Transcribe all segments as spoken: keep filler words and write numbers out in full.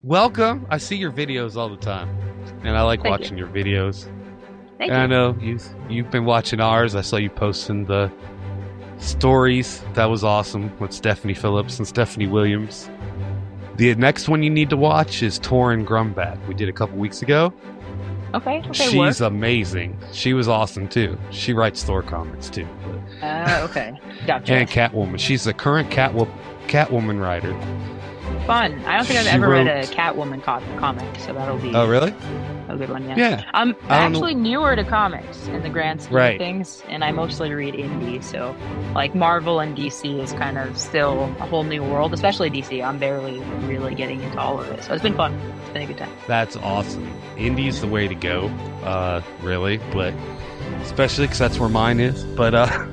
Welcome. I see your videos all the time, and I like Thank watching you. your videos. Thank And I you. know you you've been watching ours. I saw you posting the stories. That was awesome with Stephanie Phillips and Stephanie Williams. The next one you need to watch is Torin Grumbat. We did a couple weeks ago. Okay. Okay. She's work. amazing. She was awesome too. She writes Thor comics too. But, Uh, okay. Gotcha. and Catwoman. She's the current Catwo- Catwoman writer. Fun. I don't think I've She ever read wrote- a Catwoman co- comic, so that'll be Oh, really? a good one. Yeah. Yeah. I'm I don't know- actually newer to comics in the grand scheme Right. of things, and I mostly read indie. So, like Marvel and D C is kind of still a whole new world, especially D C. I'm barely really getting into all of it, so it's been fun. It's been a good time. That's awesome. Indie's the way to go, uh, really, but especially because that's where mine is. But uh,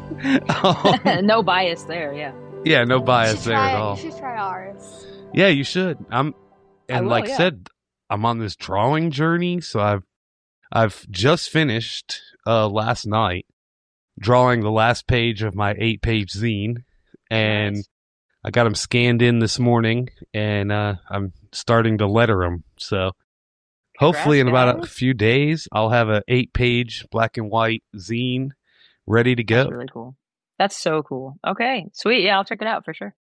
um, No bias there. Yeah. yeah, no You bias should there try, at all. You should try ours. Yeah, you should. I'm, I and will, like I yeah. said, I'm on this drawing journey. So I've, I've just finished uh last night drawing the last page of my eight page zine, and Nice. I got them scanned in this morning, and uh, I'm starting to letter them. So hopefully in about a guys. few days, I'll have an eight page black and white zine ready to go. That's really cool. That's so cool. Okay. Sweet. Yeah, I'll check it out for sure.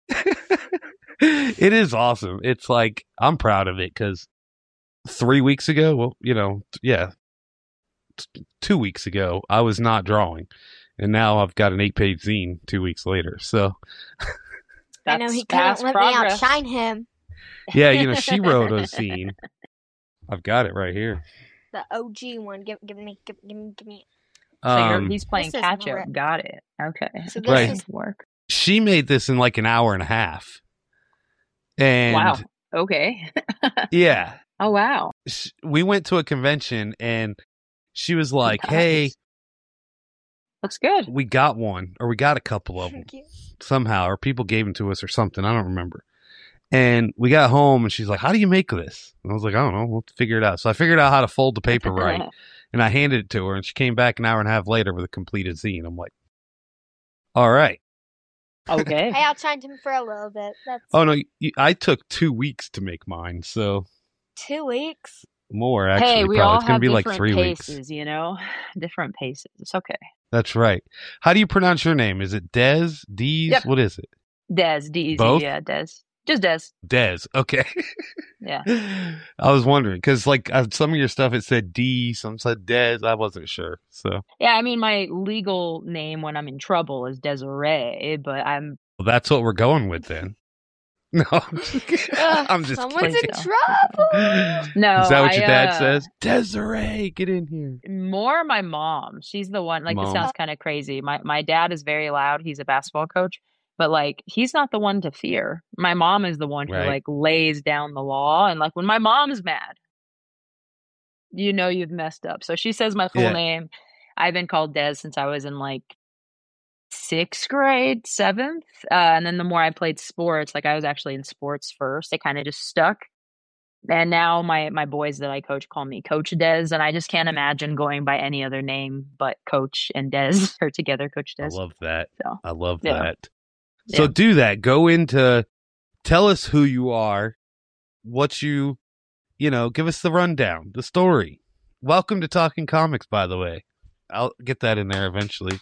It is awesome. It's like, I'm proud of it because three weeks ago, well, you know, yeah, t- two weeks ago, I was not drawing. And now I've got an eight page zine two weeks later. So, I know That's he past couldn't let me progress. outshine him. yeah, you know, she wrote a zine. I've got it right here. The O G one. Give, give me, give, give me, give me. So you're, Um, he's playing This is catch up. rip. Got it. Okay. So this Right. is Work. she made this in like an hour and a half. And Wow. Okay. yeah, Oh wow. sh- we went to a convention and she was like, hey, Nice. Looks good. we got one, or we got a couple of them cute. somehow, or people gave them to us or something. I don't remember. And we got home and she's like, how do you make this? And I was like, I don't know. We'll figure it out. So I figured out how to fold the paper right. And I handed it to her, and she came back an hour and a half later with a completed zine. I'm like, all right. Okay. I outshined him for a little bit. That's Oh, no, you, I took two weeks to make mine, so two weeks. more, actually. Hey, we probably. all It's going have to be like different three paces, weeks. you know? Different paces. It's okay. That's right. How do you pronounce your name? Is it Dez? Deez? Yep. What is it? Des, D E Z, Both? yeah, Des. Just Des. Dez. Okay. Yeah. I was wondering, because like uh, some of your stuff, it said D, some said Dez. I wasn't sure. So Yeah, I mean my legal name when I'm in trouble is Desiree, but I'm well, that's what we're going with then. No, I'm just kidding. Ugh, I'm just someone's kidding. in kidding. trouble. no. Is that what I, your dad uh, says? Desiree, get in here. More my mom. She's the one. Like Mom. this sounds kind of crazy. My my dad is very loud. He's a basketball coach, but like he's not the one to fear. My mom is the one who Right. like lays down the law. And like when my mom's mad, you know you've messed up. So she says my full Yeah. name. I've been called Des since I was in like sixth grade, seventh. Uh, and then the more I played sports, like I was actually in sports first, it kind of just stuck. And now my my boys that I coach call me Coach Des, and I just can't imagine going by any other name but Coach and Des or together Coach I Des. love that. So I love yeah. that. So Yeah. do that. Go into, tell us who you are, what you, you know, give us the rundown, the story. Welcome to Talking Comics, by the way. I'll get that in there eventually.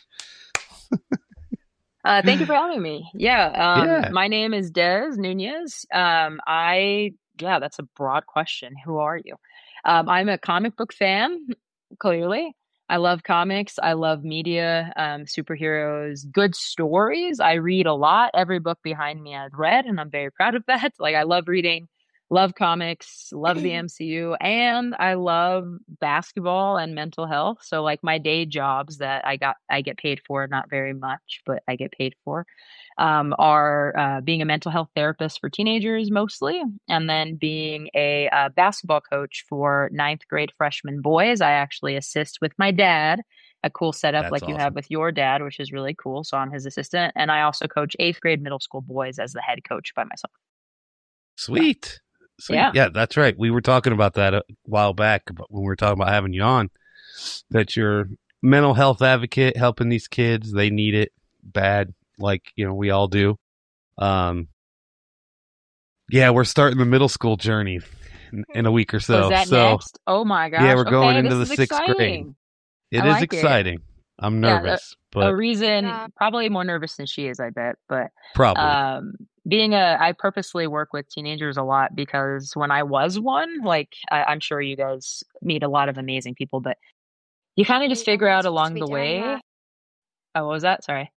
Uh, thank you for having me. Yeah, um, Yeah. my name is Des Nunez. Um, I yeah, that's a broad question. Who are you? Um, I'm a comic book fan. Clearly, I love comics. I love media, um, superheroes, good stories. I read a lot. Every book behind me I've read, and I'm very proud of that. Like I love reading, love comics, love the M C U, and I love basketball and mental health. So like my day jobs that I got I get paid for, not very much, but I get paid for, um, are uh, being a mental health therapist for teenagers mostly, and then being a uh, basketball coach for ninth grade freshman boys. I actually assist with my dad, a cool setup That's like you awesome. have with your dad, which is really cool. So I'm his assistant, and I also coach eighth grade middle school boys as the head coach by myself. Sweet. Sweet. Yeah. Yeah, that's right. We were talking about that a while back but when we were talking about having you on, that you're mental health advocate, helping these kids. They need it bad, like, you know, we all do. Um, Yeah, we're starting the middle school journey in, in a week or so. Oh, is that so next? Oh my gosh. yeah, we're going Okay, into this the is sixth grade. exciting. It I is like it. exciting. I'm Yeah, nervous, a but reason, Yeah. probably more nervous than she is, I bet. But probably. um, being a, I purposely work with teenagers a lot because when I was one, like I, I'm sure you guys meet a lot of amazing people, but you kind of just Wait, I'm figure not out supposed to along be the doing way. that. Oh, what was that? Sorry.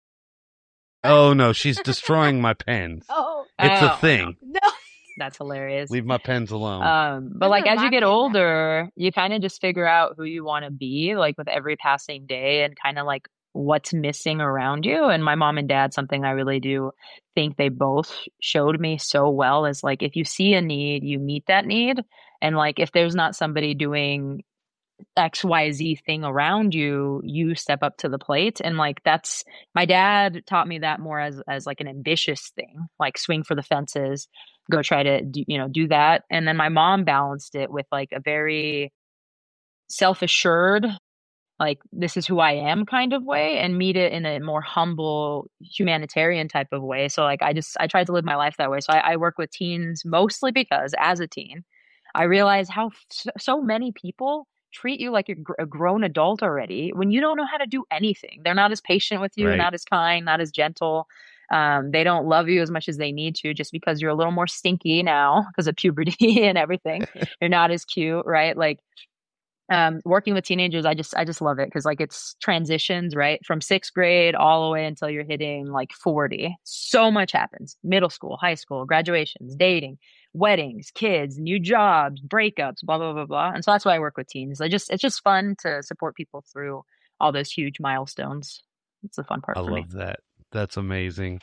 Oh no, she's destroying my pens. Oh, It's a Oh, thing. no. that's hilarious. Leave my pens alone. Um, but Those like are as you my get pen now. older, you kind of just figure out who you want to be, like with every passing day, and kind of like what's missing around you. And my mom and dad, something I really do think they both showed me so well is like if you see a need, you meet that need. And like if there's not somebody doing X Y Z thing around you, you step up to the plate. And like that's my dad taught me that more as as like an ambitious thing, like swing for the fences, go try to do, you know, do that. And then my mom balanced it with like a very self-assured, like this is who I am kind of way, and meet it in a more humble humanitarian type of way. So like I just I tried to live my life that way. So I, I work with teens mostly because as a teen, I realize how f- so many people treat you like you're gr- a grown adult already when you don't know how to do anything. They're not as patient with you, Right. not as kind, not as gentle. Um, they don't love you as much as they need to just because you're a little more stinky now because of puberty and everything. You're not as cute, right? Like um, working with teenagers, I just I just love it because like it's transitions, right? From sixth grade all the way until you're hitting like forty. So much happens. Middle school, high school, graduations, dating, weddings, kids, new jobs, breakups, blah blah blah blah. And so that's why I work with teens. I just it's just fun to support people through all those huge milestones. It's the fun part I for me. love that. That's amazing.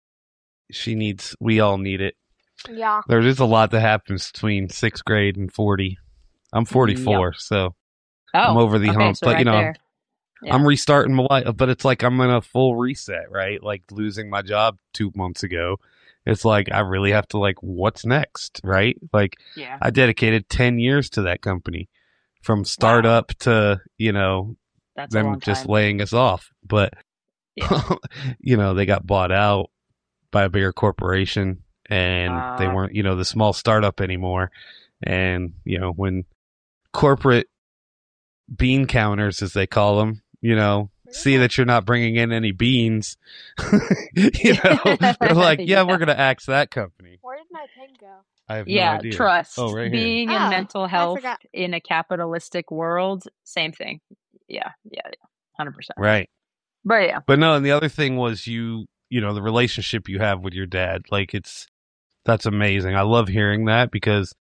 She needs. We all need it. Yeah. There is a lot that happens between sixth grade and forty. I'm forty-four, so Oh, I'm over the okay, hump. so But right you know, there. Yeah. I'm restarting my life. But it's like I'm in a full reset, right? Like losing my job two months ago. It's like I really have to like, what's next, right? Like Yeah. I dedicated ten years to that company, from startup to you know That's a them long just time. laying us off. But Yeah. you know, they got bought out by a bigger corporation, and they Uh, weren't, you know, the small startup anymore. And you know, when corporate bean counters, as they call them, you know, see that you're not bringing in any beans, you know, they're like, yeah, Yeah. we're going to axe that company. Where did my pen go? I have no Yeah, idea. trust. Oh, right here. Being in Oh, mental I health forgot. in a capitalistic world, same thing. Yeah, yeah, yeah. one hundred percent. Right. But yeah. But no, and the other thing was you, you know, the relationship you have with your dad. Like it's, that's amazing. I love hearing that because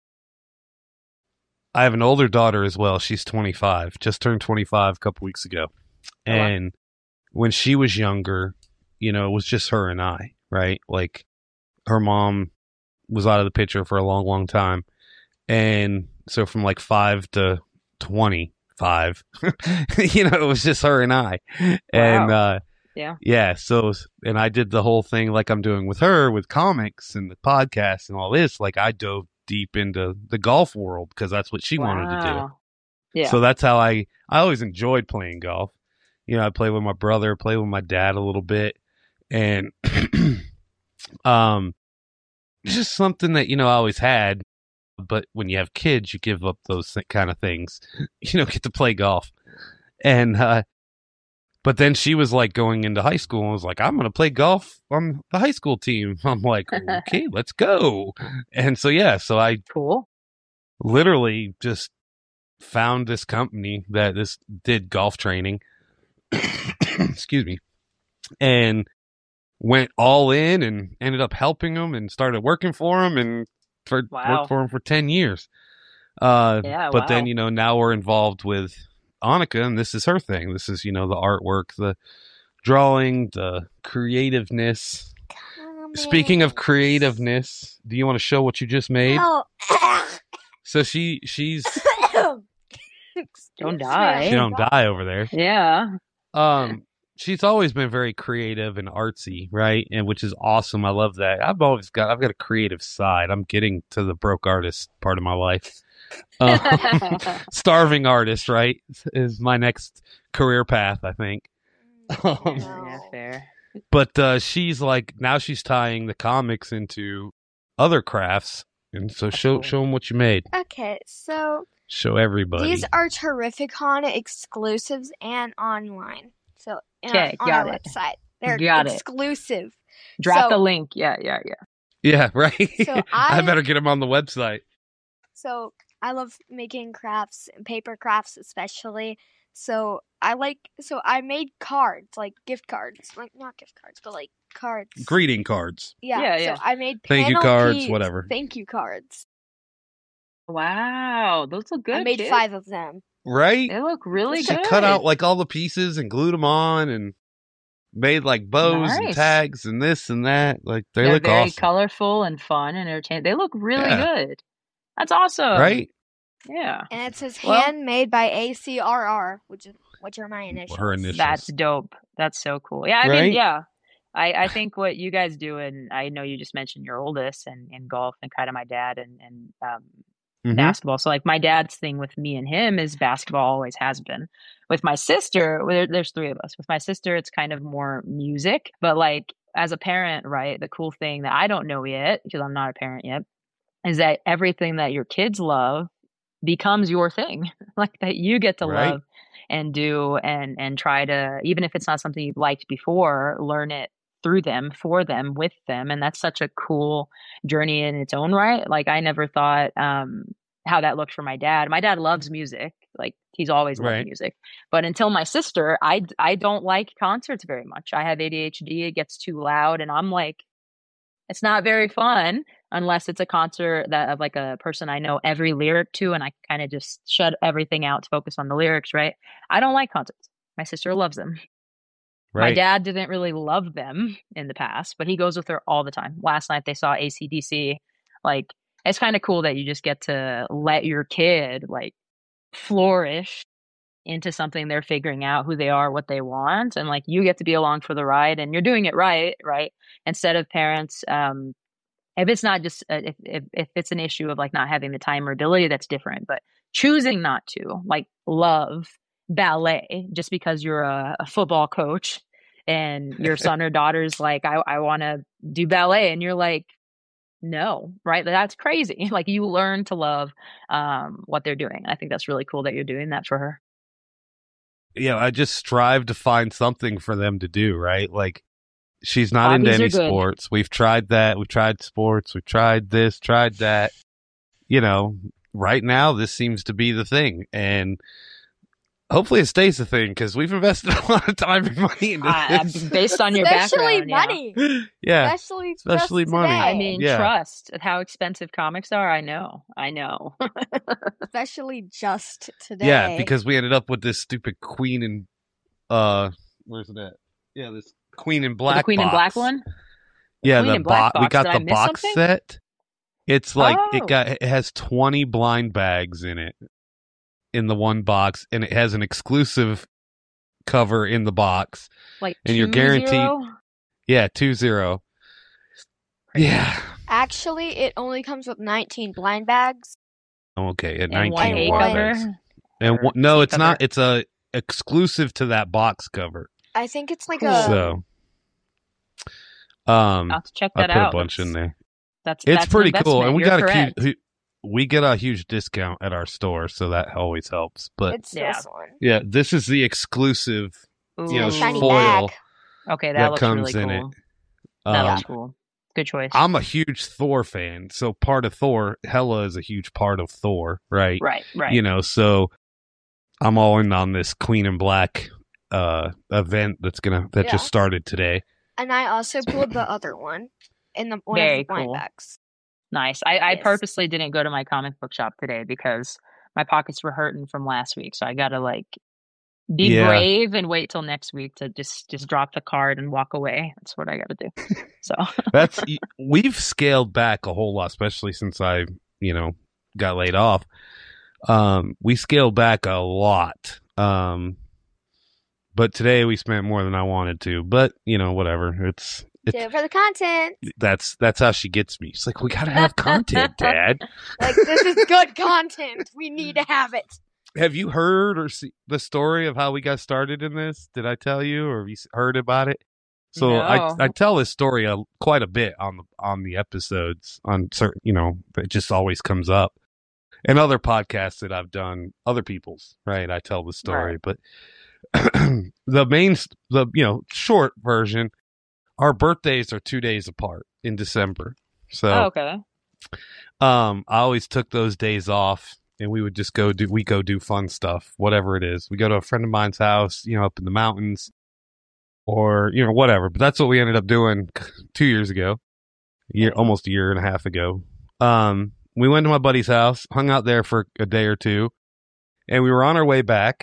I have an older daughter as well. She's twenty-five, just turned twenty-five a couple weeks ago. Oh, wow. And when she was younger, you know, it was just her and I, right? Like her mom was out of the picture for a long, long time. And so from like five to twenty-five, you know, it was just her and I. And, Wow. uh, Yeah. yeah, so, and I did the whole thing like I'm doing with her with comics and the podcast and all this. Like I dove deep into the golf world because that's what she wanted to do. Wow. Yeah. So that's how I, I always enjoyed playing golf. You know, I play with my brother, play with my dad a little bit. And, um, it's just something that, you know, I always had. But when you have kids, you give up those th- kind of things. You know, get to play golf. And, uh, but then she was like going into high school and was like, I'm going to play golf on the high school team. I'm like, okay, let's go. And so, yeah, so I Cool. literally just found this company that this did golf training. Excuse me. And went all in and ended up helping them and started working for them and for, Wow. worked for them for ten years. Uh, Yeah, but then, wow. you know, now we're involved with Annika, and this is her thing. This is, you know, the artwork, the drawing, the creativeness. Speaking of creativeness, do you want to show what you just made? Oh. So she she's Don't she die. don't die over there. Yeah. Um, she's always been very creative and artsy, right? And which is awesome. I love that. I've always got I've got a creative side. I'm getting to the broke artist part of my life. Um, starving artist, right, is my next career path, I think. Um, Yeah, fair. but uh, she's like now she's tying the comics into other crafts, And so show cool. show them what you made. Okay, so Show everybody. these are Terrificon exclusives and online. So in our, Okay, on got our it. website, they're Got it. exclusive. Drop So- the link. Yeah, yeah, yeah. yeah, right. So I, I- better get them on the website. So I love making crafts and paper crafts especially. So I like so I made cards, like gift cards, like not gift cards, but like cards. Greeting cards. Yeah, Yeah, so yeah. I made Thank you panel cards, keys, whatever. Thank you cards. Wow, those look good. I made kid. five of them. Right? They look really She good. cut out like all the pieces and glued them on and made like bows and Nice. tags and this and that. Like they They're look very awesome. colorful and fun and entertaining. They look really Yeah. good. That's awesome. Right? Yeah. And it says Well- handmade by A C R R, which is which are my initials. Her initials. That's dope. That's so cool. Yeah, I Right? mean, yeah. I, I think what you guys do, and I know you just mentioned your oldest and, and golf and kind of my dad and, and um, Mhm. basketball. So like my dad's thing with me and him is basketball, always has been. With my sister, there, there's three of us. With my sister, it's kind of more music. But like as a parent, right, the cool thing that I don't know yet, because I'm not a parent yet, is that everything that your kids love becomes your thing. Like that you get to Right. love and do and and try to, even if it's not something you've liked before, learn it through them, for them, with them. And that's such a cool journey in its own right. Like I never thought um how that looked for my dad. My dad loves music. Like he's always loved Right. music. But until my sister, I I don't like concerts very much. I have A D H D. It gets too loud and I'm like, it's not very fun unless it's a concert that of like a person I know every lyric to and I kind of just shut everything out to focus on the lyrics, right? I don't like concerts. My sister loves them. My Right. dad didn't really love them in the past, but he goes with her all the time. Last night they saw A C D C. Like it's kind of cool that you just get to let your kid like flourish into something they're figuring out who they are, what they want, and like you get to be along for the ride and you're doing it right, right? Instead of parents um if it's not just uh, if, if if it's an issue of like not having the time or ability, that's different, but choosing not to like love ballet just because you're a, a football coach and your son or daughter's like I I want to do ballet and you're like no, right? That's crazy. Like you learn to love um what they're doing. I think that's really cool that you're doing that for her. Yeah, I just strive to find something for them to do, right? Like she's not into Hobbies are any good. sports. We've tried that. We've tried sports. We've tried this, tried that. You know, right now this seems to be the thing. And hopefully it stays the thing because we've invested a lot of time and money into Uh, this. based on your Especially background, yeah. money. yeah. Especially, Especially just money. today. I mean, Yeah. trust how expensive comics are. I know. I know. especially just today. Yeah, because we ended up with this stupid Queen and uh where's it at? Yeah, this Queen and Black the Queen box. in Black one. Yeah, Queen the and Black bo- we box. got Did I the miss box something? set. It's like Oh. it got it has twenty blind bags in it in the one box and it has an exclusive cover in the box. Like And you're two guaranteed- zero? Yeah, two zero. Yeah. Actually, it only comes with nineteen blind bags. Okay, at and nineteen one A blind cover. bags. And Or one, no, C it's not. cover. It's a exclusive to that box cover. I think it's like Cool. a. So um I'll have to check I that put out. a bunch in That's- there. That's It's that's an pretty cool, investment. and we You're got a correct. huge, we get a huge discount at our store, so that always helps. But It's Yeah. this one. yeah, this is the exclusive It's you know, in a shiny foil bag. Okay, that, that looks comes really in it. cool. That Um, looks cool. Good choice. I'm a huge Thor fan, so part of Thor, Hela is a huge part of Thor, right? right, right. You know, so I'm all in on this Queen and Black uh event that's gonna that Yeah. just started today. And I also pulled the other one in the one Very of the blind cool. bags. Nice. I, I Yes. purposely didn't go to my comic book shop today because my pockets were hurting from last week. So I gotta like be Yeah. brave and wait till next week to just just drop the card and walk away. That's what I gotta do. So That's we've scaled back a whole lot, especially since I, you know, got laid off. Um, we scaled back a lot. Um, but today we spent more than I wanted to. But you know, whatever. It's Do it for the content. that's that's how she gets me. She's like, we gotta have content, Dad. Like, this is good content. We need to have it. Have you heard or see the story of how we got started in this? Did I tell you, or have you s- heard about it? So I No. I tell this story a, quite a bit on the on the episodes on certain, you know, it just always comes up. And other podcasts that I've done, other people's, right? I tell the story, Right. but the main, the you know, short version, our birthdays are two days apart in December. So, Oh, okay. um, I always took those days off, and we would just go do we go do fun stuff, whatever it is. We go to a friend of mine's house, you know, up in the mountains, or you know, whatever. But that's what we ended up doing two years ago, a year, almost a year and a half ago. Um, we went to my buddy's house, hung out there for a day or two, and we were on our way back.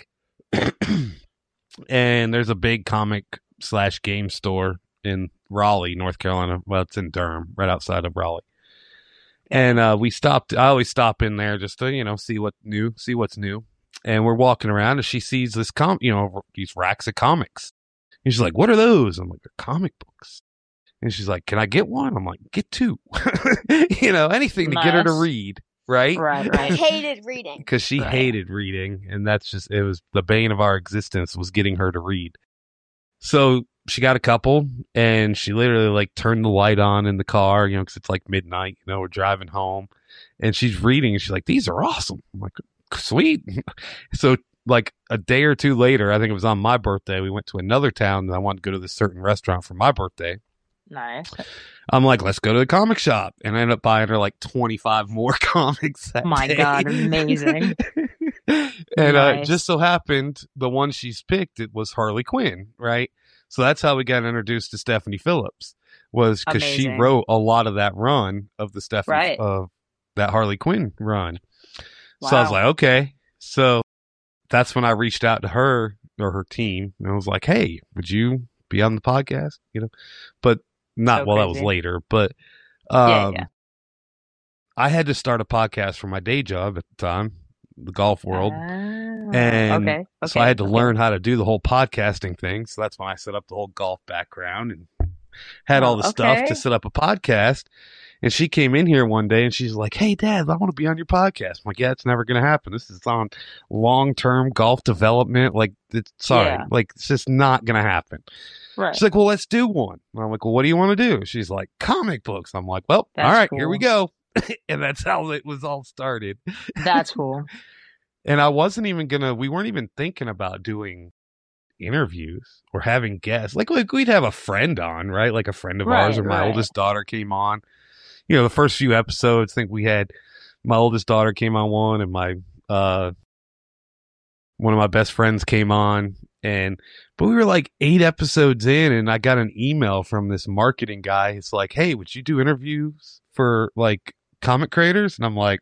And there's a big comic slash game store in Raleigh, North Carolina. Well, it's in Durham, right outside of Raleigh. And uh, we stopped. I always stop in there just to, you know, see what new, see what's new. And we're walking around, and she sees this com, you know, these racks of comics. And she's like, "What are those?" I'm like, "They're comic books." And she's like, "Can I get one?" I'm like, "Get two." You know, anything Nice. to get her to read, right? Right, I right. hated reading. Because she Right. hated reading, and that's just, it was the bane of our existence was getting her to read. So she got a couple, and she literally like turned the light on in the car, you know, because it's like midnight, you know, we're driving home, and she's reading, and she's like, "These are awesome." I'm like, "Sweet." So like a day or two later, I think it was on my birthday, we went to another town, and I wanted to go to this certain restaurant for my birthday. Nice. I'm like, "Let's go to the comic shop," and I ended up buying her like twenty-five more comics that My day. God, amazing. And uh, Nice. just so happened, the one she's picked, it was Harley Quinn, right? So that's how we got introduced to Stephanie Phillips, was because she Amazing. wrote a lot of that run of the Stephanie Right. of that Harley Quinn run. So I was Wow. like, okay. So that's when I reached out to her or her team, and I was like, "Hey, would you be on the podcast?" You know, but not So well. That was crazy. later, but Yeah, um, yeah. I had to start a podcast for my day job at the time, the golf world. Ah, And okay. so okay, I had to okay. learn how to do the whole podcasting thing. So that's when I set up the whole golf background and had all Oh, the stuff okay. to set up a podcast. And she came in here one day and she's like, "Hey, Dad, I want to be on your podcast." I'm like, "Yeah, it's never going to happen. This is on long-term golf development. Like, it's, sorry, Yeah. like it's just not going to happen." Right. She's like, "Well, let's do one." And I'm like, "Well, what do you want to do?" She's like, "Comic books." I'm like, "Well, That's all right, here we cool. go." And that's how it was all started. That's cool. And I wasn't even gonna, we weren't even thinking about doing interviews or having guests. Like, like we'd have a friend on, right? Like a friend of ours, Right, or my right. oldest daughter came on. You know, the first few episodes, I think we had my oldest daughter came on one, and my uh one of my best friends came on. And but we were like eight episodes in, and I got an email from this marketing guy. It's like, "Hey, would you do interviews for like comic creators?" And I'm like,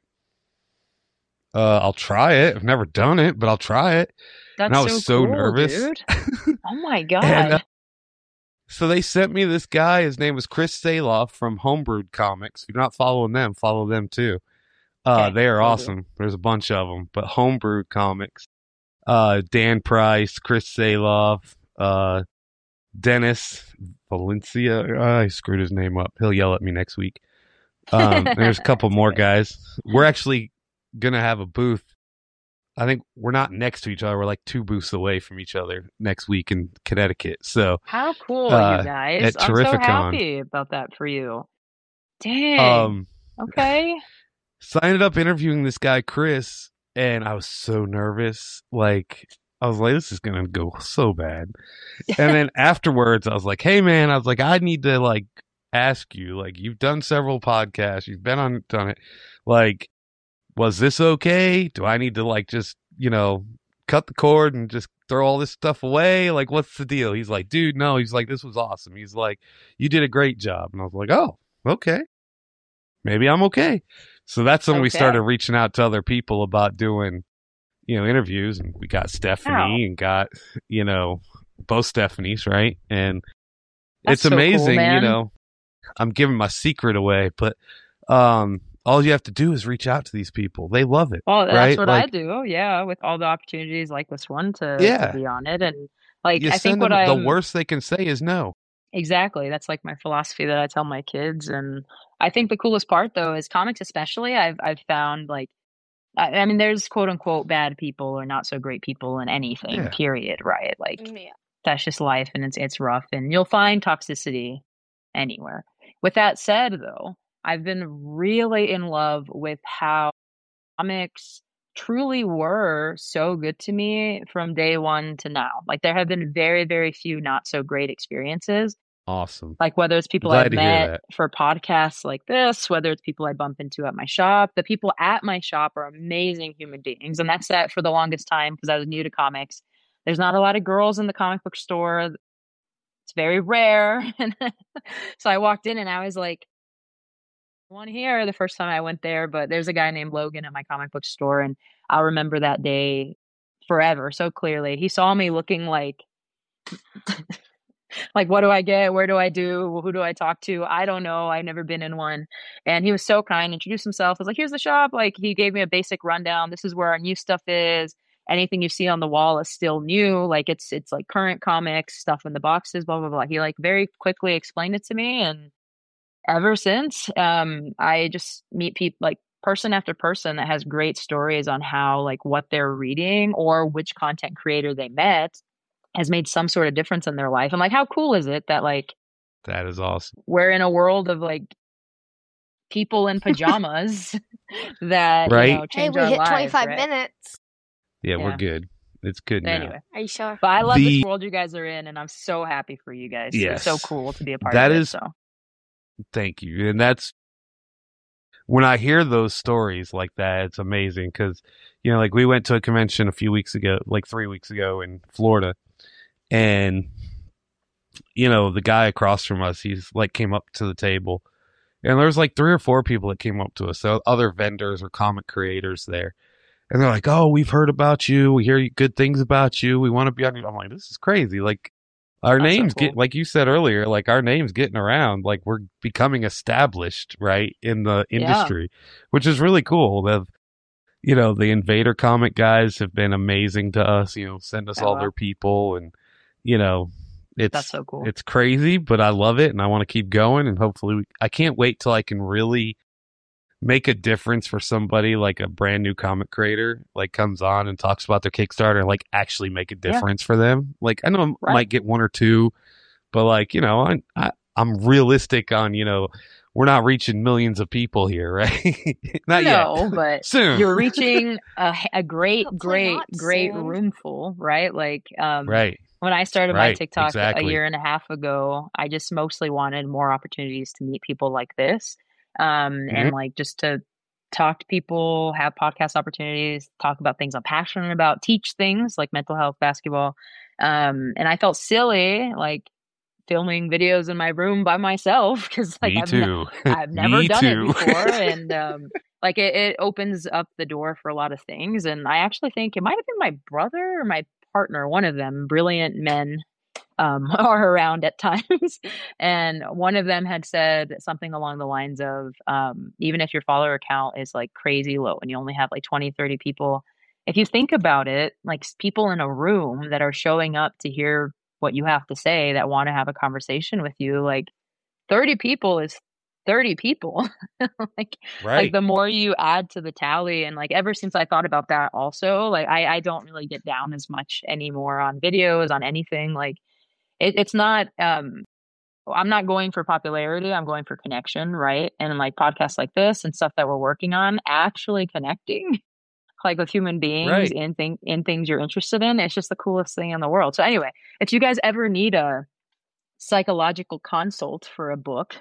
uh, "I'll try it. I've never done it, but I'll try it." That's And I was so, so cool, nervous. dude. Oh my God. And uh, so they sent me this guy. His name was Chris Saloff from Homebrewed Comics. If you're not following them, follow them too. Uh, Okay, they are will do. awesome. There's a bunch of them, but Homebrewed Comics. Uh, Dan Price, Chris Saloff, uh, Dennis Valencia. Uh, I screwed his name up. He'll yell at me next week. Um, there's a couple It's more okay. guys. We're actually gonna have a booth. I think we're not next to each other. We're like two booths away from each other next week in Connecticut. So, How cool, uh, you guys. at I'm so Terrificon. happy about that for you. Dang. um, Okay. so I ended up interviewing this guy, Chris, and I was so nervous. Like, I was like, this is going to go so bad. And then afterwards, I was like, "Hey, man," I was like, "I need to, like, ask you, like, you've done several podcasts. You've been on, done it. Like, was this okay? Do I need to, like, just, you know, cut the cord and just throw all this stuff away? Like, what's the deal?" He's like, "Dude, no." He's like, "This was awesome." He's like, "You did a great job." And I was like, "Oh, okay. Maybe I'm okay." So that's when we Okay. started reaching out to other people about doing, you know, interviews. And we got Stephanie Wow. and got, you know, both Stephanies, right? And That's it's so cool, amazing, you man. know, I'm giving my secret away, but um, all you have to do is reach out to these people. They love it, Well, that's right? what I Like, do. Yeah, with all the opportunities like this one to, to yeah, be on it. And like, you I think send what them, the I'm worst they can say is no. exactly, that's like my philosophy that I tell my kids. And I think the coolest part though is comics, especially, I've, I've found like, I, I mean, there's quote unquote bad people or not so great people in anything, Yeah. period, right? Like, Yeah. that's just life, and it's it's rough, and you'll find toxicity anywhere. With that said, though, I've been really in love with how comics truly were so good to me from day one to now. Like, there have been very, very few not so great experiences. Awesome. Like, whether it's people Glad I've to hear met that. for podcasts like this, whether it's people I bump into at my shop, the people at my shop are amazing human beings. And that's that for the longest time because I was new to comics. There's not a lot of girls in the comic book store. It's very rare. And so I walked in and I was like, one here the first time I went there, but there's a guy named Logan at my comic book store, and I'll remember that day forever so clearly. He saw me looking like like, what do I get? Where do I do? Who do I talk to? I don't know. I've never been in one. And he was so kind, introduced himself. I was like, here's the shop. Like, he gave me a basic rundown. This is where our new stuff is. Anything you see on the wall is still new. Like, it's it's like current comics, stuff in the boxes, blah, blah, blah. He like very quickly explained it to me. And ever since, um, I just meet people like person after person that has great stories on how like what they're reading or which content creator they met has made some sort of difference in their life. I'm like, how cool is it that like That is awesome. we're in a world of like people in pajamas that Right. you know Hey, change we our hit lives, twenty-five right? minutes. Yeah, Yeah. we're good. It's good now. Anyway, Are you sure? but I love The- this world you guys are in, and I'm so happy for you guys. It's so Yes. cool to be a part That of it. is- So Thank you. And that's when I hear those stories like that, it's amazing because, you know, like we went to a convention a few weeks ago, like three weeks ago in Florida. And, you know, the guy across from us, he's like came up to the table and there was like three or four people that came up to us. So other vendors or comic creators there. And they're like, oh, we've heard about you. We hear good things about you. We want to be on you. I'm like, this is crazy. Like, our That's so names cool. get, like you said earlier, like our names getting around, like we're becoming established, right, in the Yeah. industry, which is really cool. The, you know, the Invader comic guys have been amazing to us. You know, send us Oh, all wow. their people, and you know, it's That's so cool. it's crazy, but I love it, and I want to keep going, and hopefully, we, I can't wait till I can really make a difference for somebody like a brand new comic creator, like comes on and talks about their Kickstarter and like actually make a Yeah. difference for them. Like I know I Right. might get one or two, but like, you know, I, I I'm realistic on, you know, we're not reaching millions of people here, right? Not no, yet. but Soon. you're reaching a, a great, Hopefully great, not great soon. room full, right? Like, um, Right. when I started my Right, TikTok exactly. a year and a half ago, I just mostly wanted more opportunities to meet people like this, um, Mhm. and like just to talk to people, have podcast opportunities, talk about things I'm passionate about, teach things like mental health, basketball, um, and I felt silly like filming videos in my room by myself because like Me I've ne- too. I've never Me done too. it before, and um, like it, it opens up the door for a lot of things. And I actually think it might have been my brother or my partner, one of them, brilliant men um, are around at times, and one of them had said something along the lines of, um, even if your follower count is like crazy low and you only have like twenty, thirty people, if you think about it, like s- people in a room that are showing up to hear what you have to say, that want to have a conversation with you, like thirty people is thirty people. like Right. like the more you add to the tally, and like ever since I thought about that also, like I I don't really get down as much anymore on videos, on anything. Like it, it's not um I'm not going for popularity, I'm going for connection, right? And like podcasts like this and stuff that we're working on, actually connecting like with human beings Right. in thing in things you're interested in, it's just the coolest thing in the world. So anyway, if you guys ever need a psychological consult for a book,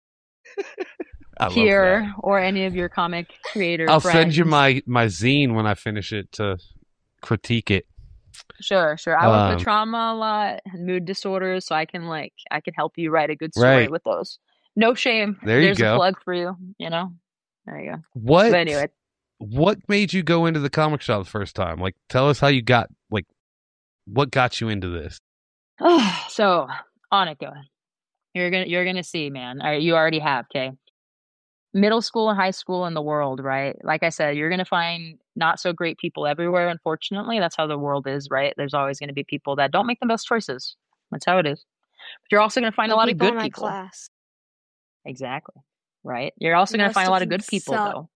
I love here that. or any of your comic creator I'll friends, send you my my zine when I finish it to critique it. sure sure I work Um, with trauma a lot, mood disorders, so I can like I can help you write a good story Right. with those. No shame. There you There's a go. plug for you, you know. There you go. What But anyway, what made you go into the comic shop the first time? Like, tell us how you got, like, what got you into this? so Annika, you're gonna you're gonna see, man. Or you already have, okay? Middle school and high school in the world, right? Like I said, you're gonna find not so great people everywhere. Unfortunately, that's how the world is, right? There's always gonna be people that don't make the best choices. That's how it is. But you're also gonna find The a lot of people good in my people. class. Exactly. Right. You're also gonna Most find a of lot of them good people suck. though.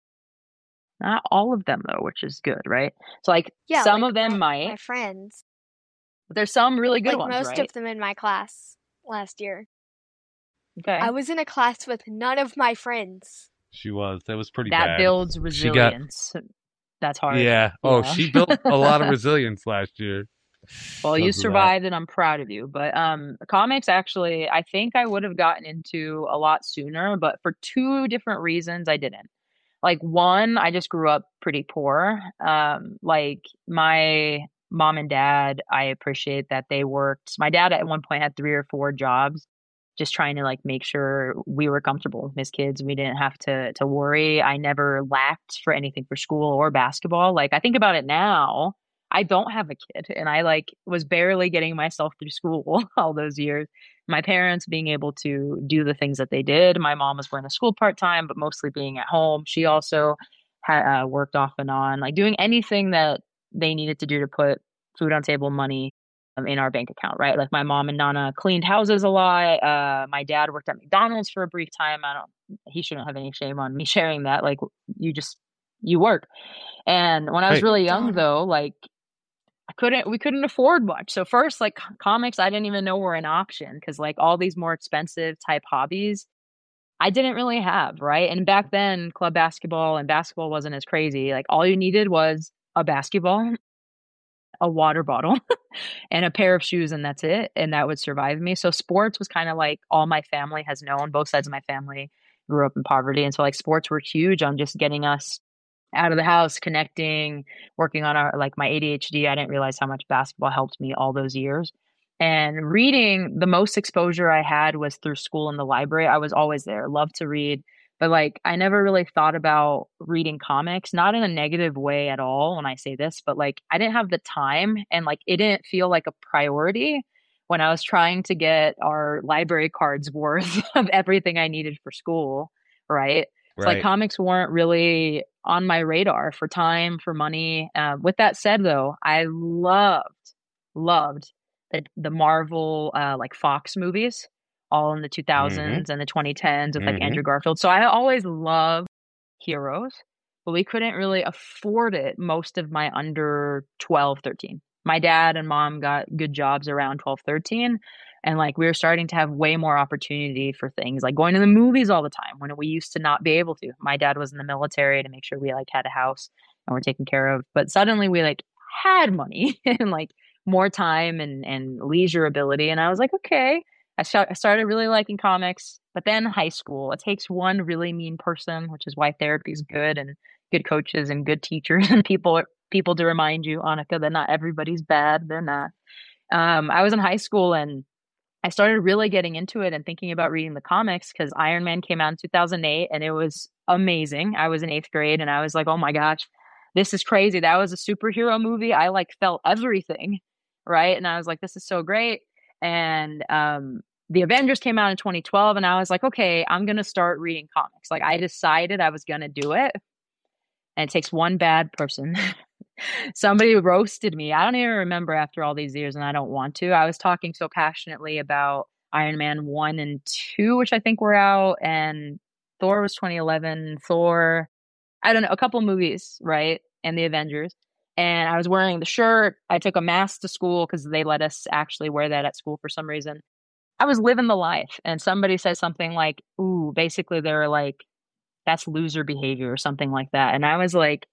Not all of them though, which is good, right? So like Yeah, some like of them my, might. my friends. But there's some really good like ones, most right? of them in my class last year. Okay. I was in a class with none of my friends. She was. That was pretty that bad. builds She got resilience. That's hard. yeah. Oh, Yeah. she built a lot of resilience last year. Well, you because of that. survived, and I'm proud of you. But um, comics actually, I think I would have gotten into a lot sooner, but for two different reasons, I didn't. Like one, I just grew up pretty poor. Um, like my mom and dad, I appreciate that they worked. My dad at one point had three or four jobs, just trying to like make sure we were comfortable as kids. We didn't have to to worry. I never lacked for anything for school or basketball. Like I think about it now, I don't have a kid, and I like was barely getting myself through school all those years. My parents being able to do the things that they did. My mom was going to school part time, but mostly being at home. She also had uh, worked off and on, like doing anything that they needed to do to put food on table, money um, in our bank account, right? Like my mom and Nana cleaned houses a lot. Uh, my dad worked at McDonald's for a brief time. I don't, he shouldn't have any shame on me sharing that. Like you just, you work. And when I was Right. really young Donald. though, like I couldn't, we couldn't afford much. So first, like c- comics, I didn't even know were an option because like all these more expensive type hobbies, I didn't really have, right? And back then, club basketball and basketball wasn't as crazy. Like all you needed was a basketball, a water bottle, and a pair of shoes, and that's it. And that would survive me. So sports was kind of like all my family has known. Both sides of my family grew up in poverty. And so like sports were huge on just getting us out of the house, connecting, working on our like my A D H D. I didn't realize how much basketball helped me all those years. And reading, the most exposure I had was through school in the library. I was always there, loved to read, but like I never really thought about reading comics, not in a negative way at all when I say this, but like I didn't have the time and like it didn't feel like a priority when I was trying to get our library cards worth of everything I needed for school, right? So like Right. comics weren't really on my radar for time, for money. Uh, with that said, though, I loved, loved the the Marvel uh, like Fox movies, all in the Mm-hmm. two thousands and the twenty tens with like Mm-hmm. Andrew Garfield. So I always loved heroes, but we couldn't really afford it most of my under twelve, thirteen. My dad and mom got good jobs around twelve, thirteen. And like we were starting to have way more opportunity for things like going to the movies all the time when we used to not be able to. My dad was in the military to make sure we like had a house and were taken care of. But suddenly we like had money and like more time and, and leisure ability. And I was like, okay. I, sta- I started really liking comics, but then high school, it takes one really mean person, which is why therapy is good and good coaches and good teachers and people people to remind you, Annika, that not everybody's bad. They're not. Um, I was in high school and I started really getting into it and thinking about reading the comics because Iron Man came out in two thousand eight and it was amazing. I was in eighth grade and I was like, oh my gosh, this is crazy. That was a superhero movie. I like felt everything, right? And I was like, this is so great. And um, the Avengers came out in twenty twelve and I was like, okay, I'm going to start reading comics. Like I decided I was going to do it. And it takes one bad person. Somebody roasted me. I don't even remember after all these years, and I don't want to. I was talking so passionately about Iron Man one and two, which I think were out, and Thor was twenty eleven, Thor, I don't know, a couple movies, right? And the Avengers. And I was wearing the shirt. I took a mask to school because they let us actually wear that at school for some reason. I was living the life. And somebody said something like, ooh, basically they were like, that's loser behavior or something like that. And I was like,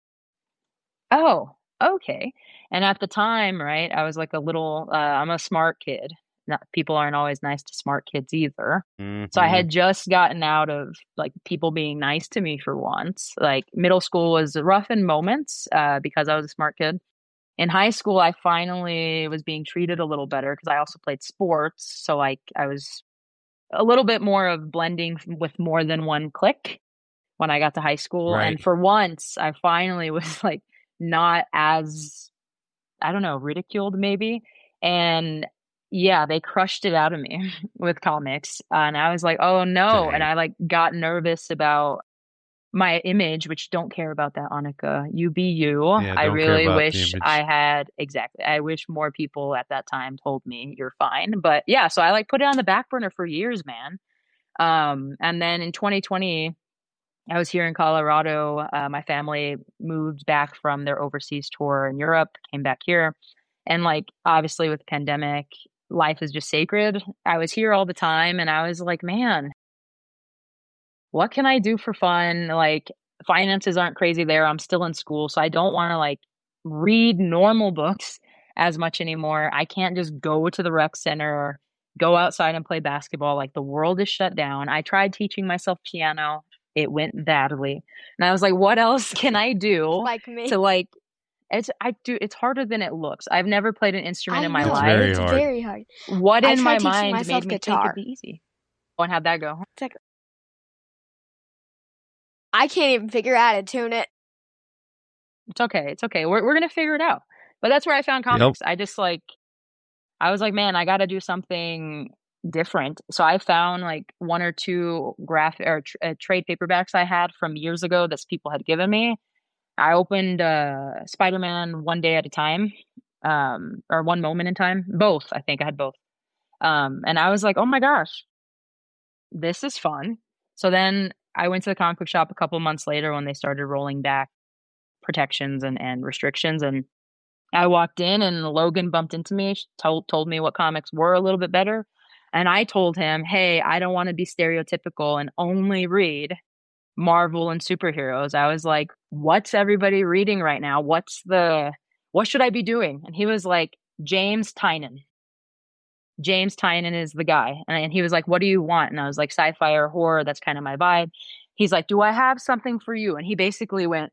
oh, okay. And at the time, right, I was like a little, uh, I'm a smart kid. Not, people aren't always nice to smart kids either. So I Mm-hmm. had just gotten out of like people being nice to me for once. Like middle school was rough in moments uh, because I was a smart kid. In high school, I finally was being treated a little better because I also played sports. So like I was a little bit more of blending with more than one clique when I got to high school. Right. And for once, I finally was like not as, I don't know, ridiculed maybe. And yeah, they crushed it out of me with comics. And I was like, oh no. And Dang. I like got nervous about my image, which don't care about that, Annika. You be you. Yeah, I don't care really about the wish I image. had, exactly. I wish more people at that time told me you're fine. But yeah, so I like put it on the back burner for years, man. Um, and then in twenty twenty, I was here in Colorado. Uh, my family moved back from their overseas tour in Europe, came back here. And like, obviously with the pandemic, life is just sacred. I was here all the time and I was like, man, what can I do for fun? Like, finances aren't crazy there. I'm still in school, so I don't want to like read normal books as much anymore. I can't just go to the rec center or go outside and play basketball. Like, the world is shut down. I tried teaching myself piano. It went badly. And I was like, what else can I do Like me. to like it's I do it's harder than it looks. I've never played an instrument I in my know, It's life. very it's hard. very hard. What I in tried my teaching mind myself made me guitar. take it easy? Oh, and how'd that go? It's like I can't even figure out how to tune it. It's okay. It's okay. We're we're gonna figure it out. But that's where I found Yep. comics. I just like I was like, man, I got to do something different. So I found like one or two graph or tr- uh, trade paperbacks I had from years ago that people had given me. I opened uh, Spider-Man one day at a time, um, or one moment in time. Both, I think I had both. Um, and I was like, oh my gosh, this is fun. So then I went to the comic book shop a couple months later when they started rolling back protections and, and restrictions. And I walked in and Logan bumped into me, told, told me what comics were a little bit better. And I told him, hey, I don't want to be stereotypical and only read Marvel and superheroes. I was like, what's everybody reading right now? What's the, what should I be doing? And he was like, James Tynion. James Tynion is the guy. And, and he was like, what do you want? And I was like, sci-fi or horror. That's kind of my vibe. He's like, do I have something for you? And he basically went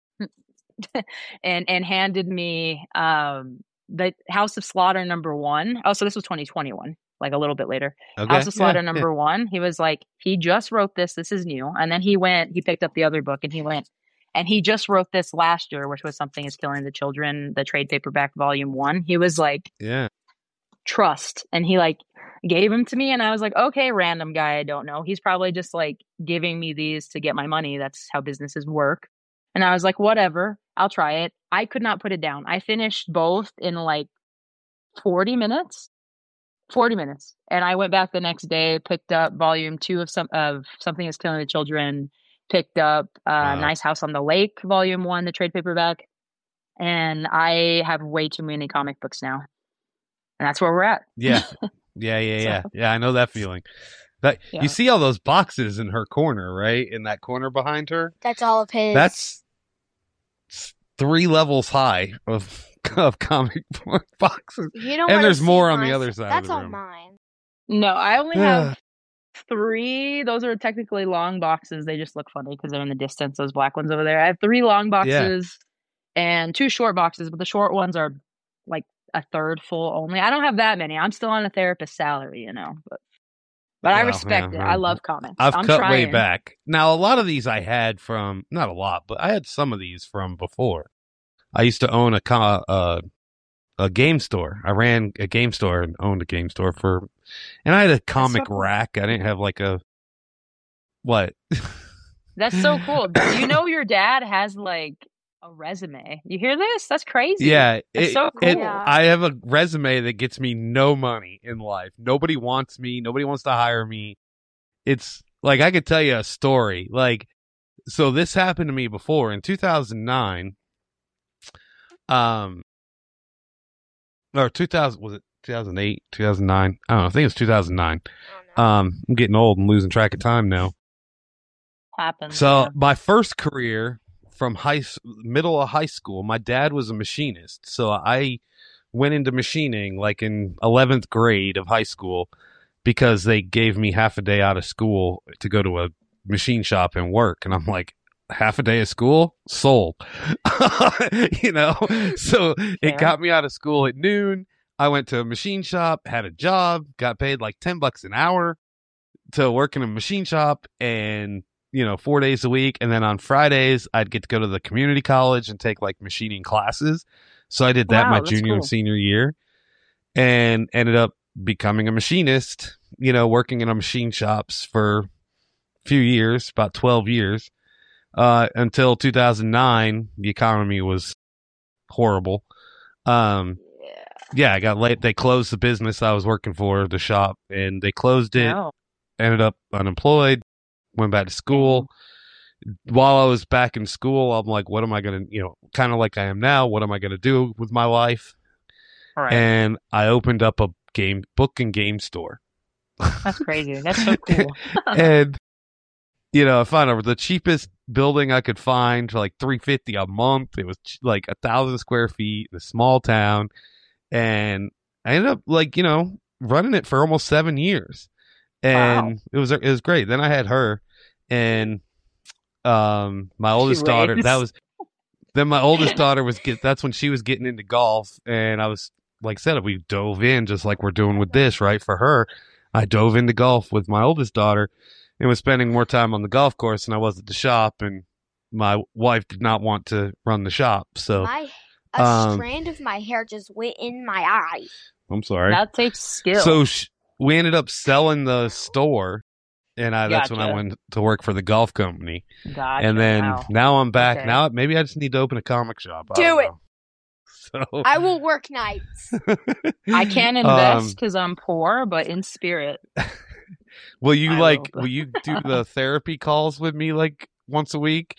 and, and handed me um, the House of Slaughter number one. Oh, so this was twenty twenty-one. Like a little bit later. Okay. House of Slaughter Yeah, yeah. number one. He was like, he just wrote this. This is new. And then he went, he picked up the other book and he went, and he just wrote this last year, which was Something is Killing the Children, the trade paperback volume one. He was like, Yeah. trust. And he like gave them to me. And I was like, okay, random guy I don't know. He's probably just like giving me these to get my money. That's how businesses work. And I was like, whatever, I'll try it. I could not put it down. I finished both in like forty minutes. forty minutes. And I went back the next day, picked up volume two of some of Something is Killing the Children, picked up uh, Wow. Nice House on the Lake, volume one, the trade paperback. And I have way too many comic books now. And that's where we're at. Yeah. Yeah, yeah, yeah. So- Yeah, I know that feeling. That Yeah. you see all those boxes in her corner, right? In that corner behind her? That's all of his. That's s- three levels high of of comic book boxes. You don't and wanna there's see more on my the other s- side of That's the all room. mine. No, I only have three. Those are technically long boxes. They just look funny because they're in the distance, those black ones over there. I have three long boxes and two short boxes, but the short ones are like a third full only. I don't have that many. I'm still on a therapist salary, you know. But but I Well, respect yeah, it. well, I love comics. I've I'm cut trying. way back. Now, a lot of these I had from, not a lot, but I had some of these from before. I used to own a co- uh, a game store. I ran a game store and owned a game store for, and I had a comic cool. rack. I didn't have like a, what? That's so cool. You know, your dad has like a resume. You hear this? That's crazy. Yeah. That's It, so it- cool. Yeah. I have a resume that gets me no money in life. Nobody wants me. Nobody wants to hire me. It's like, I could tell you a story. Like, so this happened to me before in two thousand nine. Um, or two thousand, was it two thousand eight, two thousand nine? I don't know. I think it was two thousand nine. Oh, no. Um, I'm getting old and losing track of time now. Happens. So yeah. my first career from high, s- middle of high school, my dad was a machinist. So I went into machining like in eleventh grade of high school because they gave me half a day out of school to go to a machine shop and work. And I'm like, half a day of school sold. You know, so Fair. it got me out of school at noon. I went to a machine shop, had a job, got paid like ten bucks an hour to work in a machine shop, and you know, four days a week. And then on Fridays I'd get to go to the community college and take like machining classes. So I did that Wow, my that's junior and cool. senior year, and ended up becoming a machinist, you know, working in a machine shops for a few years, about twelve years. Uh, until two thousand nine, the economy was horrible. Um, Yeah. yeah, I got late. They closed the business I was working for, the shop, and they closed it. No. Ended up unemployed. Went back to school. While I was back in school, I'm like, what am I going to, you know, kind of like I am now, what am I going to do with my life? Right. and I opened up a game book and game store. That's crazy. That's so cool. And you know, I found out the cheapest building I could find for like three fifty a month. It was ch- like a thousand square feet in a small town, and I ended up like you know running it for almost seven years, and Wow. it was it was great. Then I had her, and um, my She oldest daughter. That raised. was then my oldest daughter was get. That's when she was getting into golf, and I was like I said, we dove in just like we're doing with this, right? For her, I dove into golf with my oldest daughter and was spending more time on the golf course than I was at the shop. And my wife did not want to run the shop. So My a um, strand of my hair just went in my eye. I'm sorry. That takes skill. So sh- we ended up selling the store. And I, that's when I Gotcha. went to work for the golf company. Gotcha. And then Wow. now I'm back. Okay. Now maybe I just need to open a comic shop. I Do don't it. know. So I will work nights. I can't Um, invest because I'm poor, but in spirit. Will you I like? will. Will you do the therapy calls with me like once a week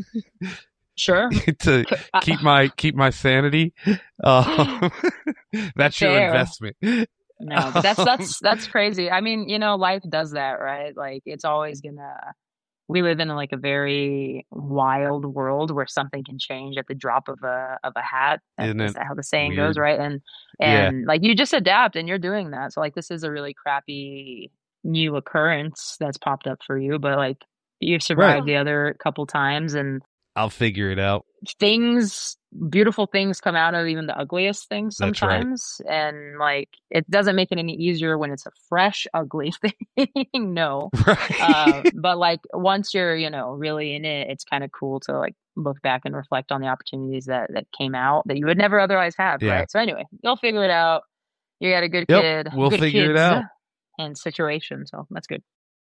Sure. to I- keep my keep my sanity? Um, that's your Fair. investment. No, but that's that's that's crazy. I mean, you know, life does that, right? Like it's always gonna we live in like a very wild world where something can change at the drop of a of a hat. Isn't Is it that how the saying weird? goes, right? And Yeah. and like you just adapt and you're doing that. So like this is a really crappy new occurrence that's popped up for you, but like you've survived Right. the other couple times and I'll figure it out. things beautiful things come out of even the ugliest things That's right. sometimes and like it doesn't make it any easier when it's a fresh ugly thing. No. Right. uh, but like once you're you know really in it, it's kind of cool to like look back and reflect on the opportunities that that came out that you would never otherwise have. Yeah. Right, so anyway, you'll figure it out. You got a good Yep, kid we'll good figure it kids out. and situation, so that's good.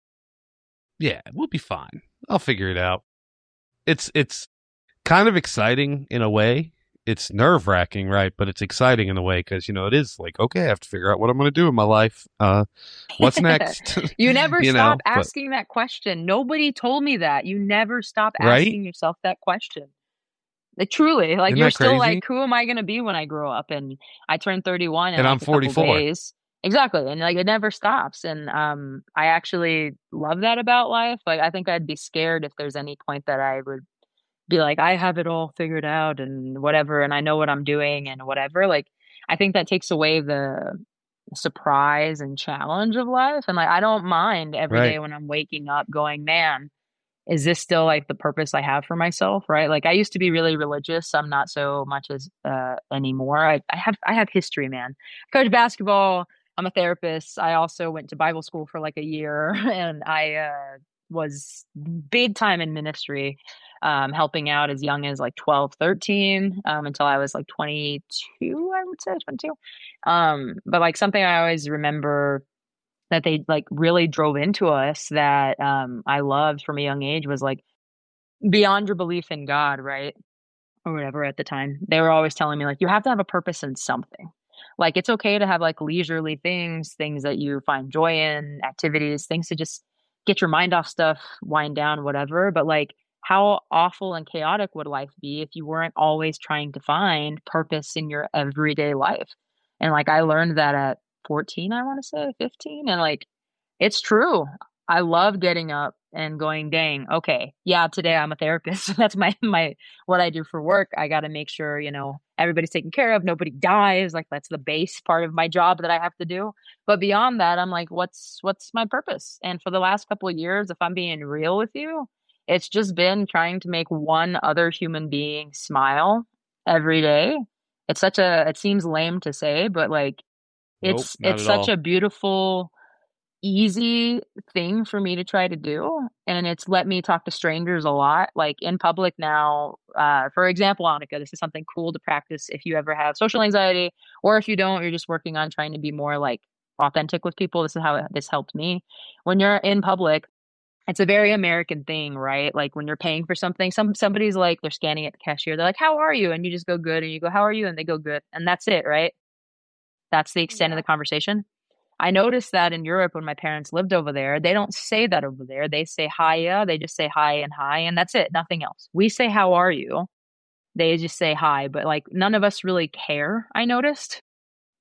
Yeah, we'll be fine. I'll figure it out. It's it's kind of exciting in a way. It's nerve wracking, right? But it's exciting in a way because you know it is like okay, I have to figure out what I'm going to do in my life. Uh, what's next? You never You know, stop but- asking that question. Nobody told me that. You never stop Right? asking yourself that question. Like truly, like Isn't you're that still crazy? like, who am I going to be when I grow up? And I turned thirty-one in And like I'm a couple forty-four. days. Exactly, and like it never stops. And um, I actually love that about life. Like I think I'd be scared if there's any point that I would be like, I have it all figured out and whatever, and I know what I'm doing and whatever. Like I think that takes away the surprise and challenge of life. And like I don't mind every Right. day when I'm waking up going, man, is this still like the purpose I have for myself? Right. Like I used to be really religious. I'm not so much as uh anymore. I, I have I have history, man. I coach basketball. I'm a therapist. I also went to Bible school for like a year and I uh was big time in ministry, um, helping out as young as like twelve, thirteen, um, until I was like twenty-two, I would say twenty-two. Um, but like something I always remember that they like really drove into us that um, I loved from a young age was like beyond your belief in God, right? Or whatever at the time. They were always telling me like you have to have a purpose in something. Like it's okay to have like leisurely things, things that you find joy in, activities, things to just get your mind off stuff, wind down, whatever. But like how awful and chaotic would life be if you weren't always trying to find purpose in your everyday life? And like I learned that at fourteen, I want to say fifteen. And like it's true. I love getting up and going, dang, okay, yeah, today I'm a therapist. That's my my what I do for work. I got to make sure, you know, everybody's taken care of, nobody dies. Like that's the base part of my job that I have to do. But beyond that, I'm like, what's what's my purpose? And for the last couple of years, if I'm being real with you, it's just been trying to make one other human being smile every day. It's such a it seems lame to say, but like Nope, it's not it's at such all. a beautiful easy thing for me to try to do, and it's let me talk to strangers a lot like in public now. Uh for example, Annika, this is something cool to practice if you ever have social anxiety, or if you don't, you're just working on trying to be more like authentic with people. This is how it, this helped me. When you're in public, it's a very American thing, right? Like when you're paying for something, some somebody's like they're scanning at the cashier, they're like, how are you? And you just go good, and you go, how are you? And they go good, and that's it, right? That's the extent of Yeah. the conversation. I noticed that in Europe when my parents lived over there, they don't say that over there. They say hiya, they just say hi and hi, and that's it, nothing else. We say how are you? They just say hi, but like none of us really care, I noticed.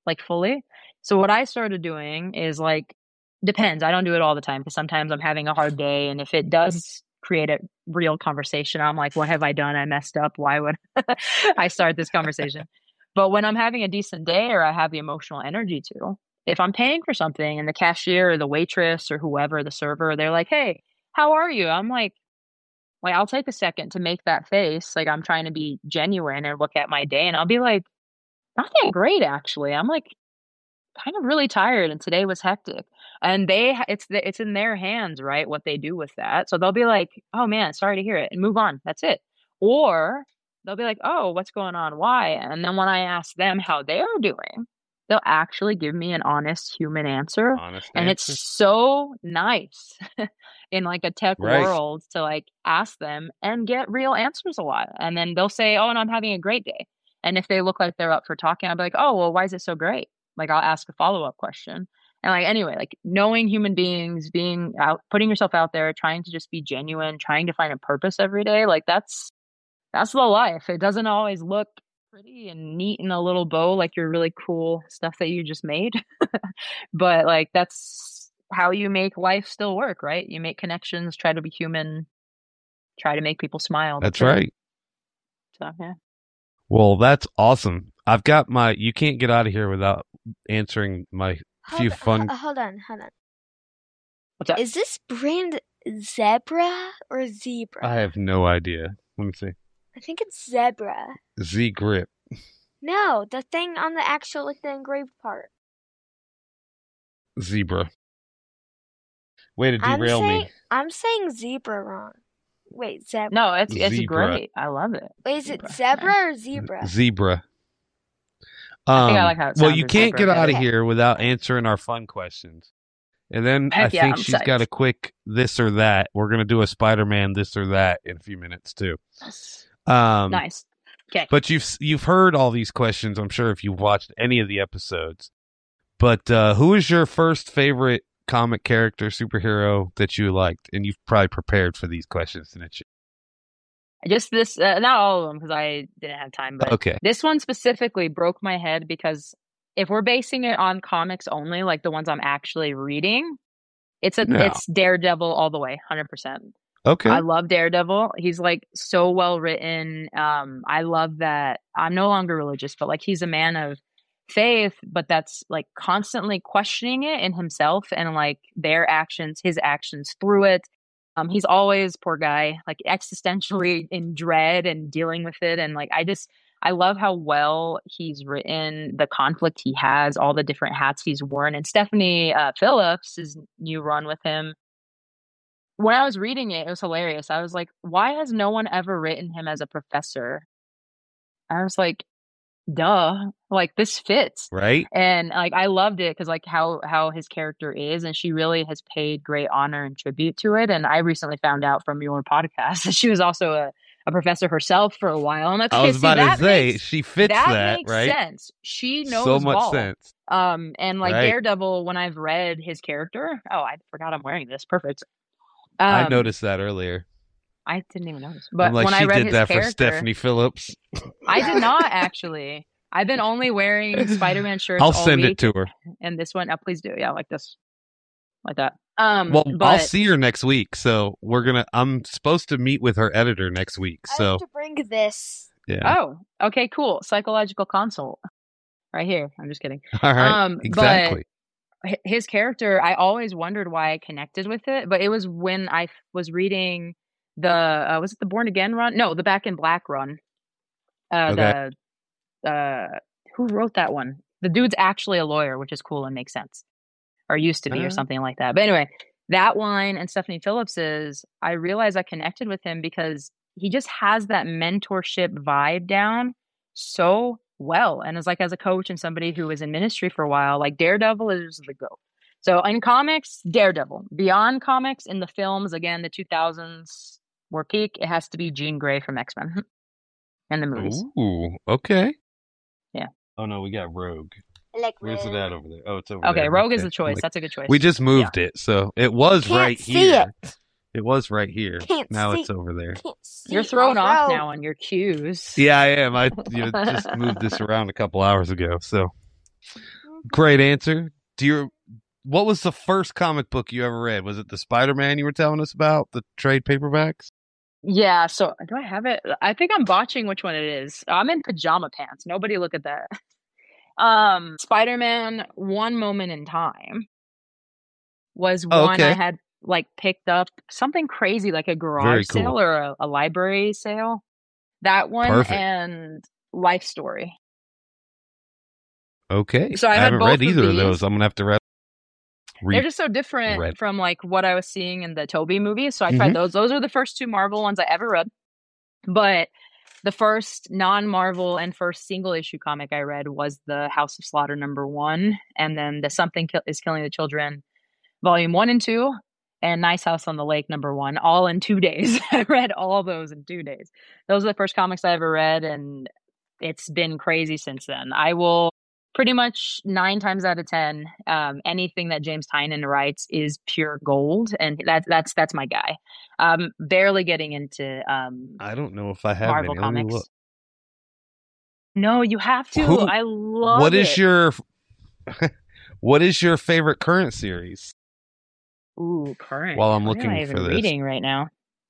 like fully. So what I started doing is like, depends. I don't do it all the time because sometimes I'm having a hard day. And if it does create a real conversation, I'm like, what have I done? I messed up. Why would I start this conversation? But when I'm having a decent day or I have the emotional energy to, if I'm paying for something and the cashier or the waitress or whoever, the server, they're like, hey, how are you? I'm like, like, I'll take a second to make that face. Like I'm trying to be genuine and look at my day and I'll be like, not that great, actually. I'm like kind of really tired and today was hectic. And they, it's, the, it's in their hands, right? What they do with that. So they'll be like, oh man, sorry to hear it and move on. That's it. Or they'll be like, oh, what's going on? Why? And then when I ask them how they're doing, they'll actually give me an honest human answer. Honest and answer. It's so nice in like a tech Right. world to like ask them and get real answers a lot. And then they'll say, oh, and I'm having a great day. And if they look like they're up for talking, I'll be like, oh, well, why is it so great? Like I'll ask a follow-up question. And like, anyway, like knowing human beings, being out, putting yourself out there, trying to just be genuine, trying to find a purpose every day. Like that's, that's the life. It doesn't always look pretty and neat in a little bow like your really cool stuff that you just made. But like that's how you make life still work, right? You make connections, try to be human, try to make people smile. That's, That's right. So yeah. Well, that's awesome. I've got my. You can't get out of here without answering my Hold, few fun. h- hold on, hold on. What's up? Is this brand zebra or zebra? I have no idea. Let me see. I think it's zebra. Z Grip. No, the thing on the actual, like the engraved part. Zebra. Way to I'm derail saying, me. I'm saying zebra wrong. Wait, zebra. No, it's it's Zebra. great. I love it. Wait, is it Zebra. zebra or zebra? Zebra. I think I Um, like how it well, sounds you as can't zebra get out better. of here without answering our fun questions. And then Heck I yeah, think I'm she's psyched. got a quick this or that. We're going to do a Spider-Man this or that in a few minutes too. Um, Nice. Okay. But you've you've heard all these questions, I'm sure, if you've watched any of the episodes. But uh, who is your first favorite comic character, superhero that you liked? And you've probably prepared for these questions, didn't you? Just this, uh, not all of them because I didn't have time, but Okay. this one specifically broke my head because if we're basing it on comics only, like the ones I'm actually reading, it's a No. it's Daredevil all the way, one hundred percent. Okay. I love Daredevil. He's like so well written. Um, I love that. I'm no longer religious, but like he's a man of faith, but that's like constantly questioning it in himself and like their actions, his actions through it. Um, he's always, poor guy, like existentially in dread and dealing with it. And like, I just, I love how well he's written, the conflict he has, all the different hats he's worn. And Stephanie uh, Phillips' new run with him. When I was reading it, it was hilarious. I was like, why has no one ever written him as a professor? I was like, duh, like this fits. Right? And like I loved it because like how how his character is, and she really has paid great honor and tribute to it. And I recently found out from your podcast that she was also a, a professor herself for a while. I'm like, I okay, was see, about to that say, makes, she fits that, that, makes right? sense. She knows So much ball. sense. Um, and like Right. Daredevil, when I've read his character, oh, I forgot I'm wearing this. Perfect. Um, I noticed that earlier. I didn't even notice. But I'm like, when she I read did his that character, for Stephanie Phillips. I did not actually. I've been only wearing Spider-Man shirts I'll all send week, it to her. and this one, oh, please do, yeah, like this, like that. Um, Well, but I'll see her next week, so we're gonna. I'm supposed to meet with her editor next week, I so have to bring this. yeah. oh, okay, cool. Psychological consult, right here. I'm just kidding. All right, um, exactly. Hi- His character, I always wondered why I connected with it, but it was when I f- was reading the uh, was it the Born Again run? No, the Back in Black run. Uh, Okay. The uh, who wrote that one? The dude's actually a lawyer, which is cool and makes sense, or used to be, Uh. or something like that. But anyway, that one and Stephanie Phillips's, I realized I connected with him because he just has that mentorship vibe down so well, and as like as a coach and somebody who was in ministry for a while, like Daredevil is the GOAT. So in comics, Daredevil. Beyond comics, in the films, again, the two thousands were peak. It has to be Jean Grey from X-Men and the movies. Ooh, okay. Yeah. Oh no, we got Rogue. I like Where's it Rogue. at over there? Oh, it's over Okay, there. Rogue is Okay. the choice. Like, That's a good choice. we just moved it, so it was Can't right see here. it. It was right here. Can't Now see- it's over there. Can't see You're thrown my off robe. now on your cues. Yeah, I am. I you know, just moved this around a couple hours ago, so Great answer. Do you? What was the first comic book you ever read? Was it the Spider-Man you were telling us about, the trade paperbacks? Yeah, so do I have it? I think I'm botching which one it is. I'm in pajama pants. Nobody look at that. Um, Spider-Man One Moment in Time was Oh, one I okay. had like picked up something crazy like a garage Very cool. sale or a, a library sale. That one Perfect. and Life Story. Okay. So I I had haven't both read of either of these. those. I'm gonna have to read. They're just so different read. from like what I was seeing in the Tobey movies. So I Mhm. tried those. Those are the first two Marvel ones I ever read. But the first non-Marvel and first single issue comic I read was the House of Slaughter number one, and then the Something Kill- is Killing the Children volume one and two, and Nice House on the Lake number one, all in two days. I read all those in two days. Those are the first comics I ever read, and it's been crazy since then. I will pretty much nine times out of ten, um, anything that James Tynion writes is pure gold, and that's that's that's my guy. Um, barely getting into um, I don't know if I have Marvel any. Let me comics. look. No, you have to. Who- I love What is it. your what is your favorite current series? Ooh, current. While I'm What am I looking even for this. reading right now?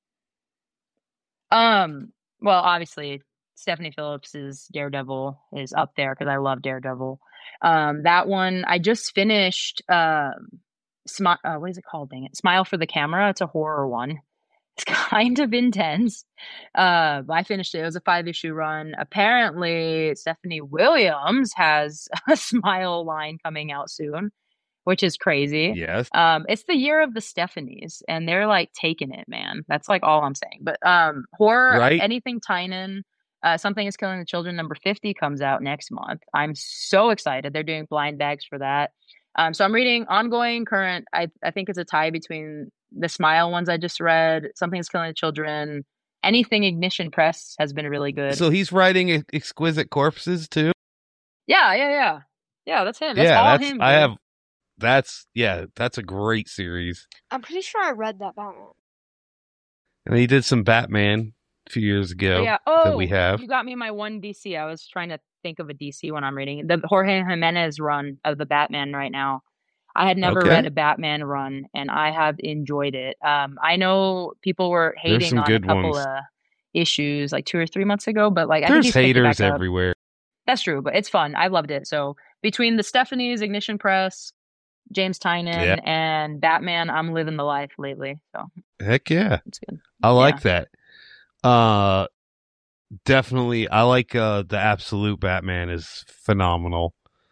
Um, well, obviously Stephanie Phillips's Daredevil is up there because I love Daredevil. Um, that one I just finished. Um, Smi- uh, what is it called? Dang it! Smile for the Camera. It's a horror one. It's kind of intense. Uh, but I finished it. It was a five issue run. Apparently, Stephanie Williams has a Smile line coming out soon, which is crazy. Yes. Um, it's the year of the Stephanies, and they're like taking it, man. That's like all I'm saying. But um, horror, Right. anything Tynan, uh, Something is Killing the Children number fifty comes out next month. I'm so excited. They're doing blind bags for that. Um, so I'm reading ongoing, current. I I think it's a tie between the Smile ones I just read, Something is Killing the Children. Anything Ignition Press has been really good. So he's writing Ex- Exquisite Corpses too? yeah, yeah, yeah, yeah. That's him. That's yeah, all that's him. I dude. have that's yeah, that's a great series. I'm pretty sure I read that Batman. And he did some Batman a few years ago But yeah. Oh, that we have. you got me my one D C. I was trying to think of a D C when I'm reading the Jorge Jimenez run of the Batman right now. I had never Okay. read a Batman run, and I have enjoyed it. Um, I know people were There's hating some on good a couple ones. of issues like two or three months ago, but like I think There's he's picked it haters back up. everywhere. That's true, but it's fun. I loved it. So between the Stephanie's, Ignition Press, James Tynion, Yeah. and Batman, I'm living the life lately. So Heck yeah. it's good. I Yeah. like that. Uh definitely I like uh the Absolute Batman is phenomenal.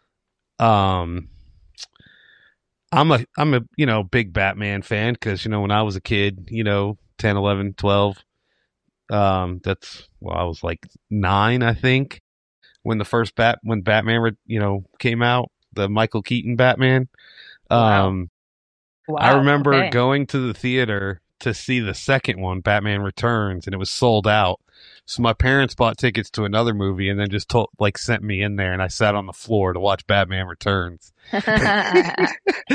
Um I'm a I'm a you know big Batman fan because you know when I was a kid, you know, ten, eleven, twelve, um that's well I was like nine I think when the first bat when Batman you know came out, the Michael Keaton Batman. Wow. Um Wow. I remember okay. going to the theater to see the second one, Batman Returns, and it was sold out. So my parents bought tickets to another movie and then just told, like, sent me in there, and I sat on the floor to watch Batman Returns as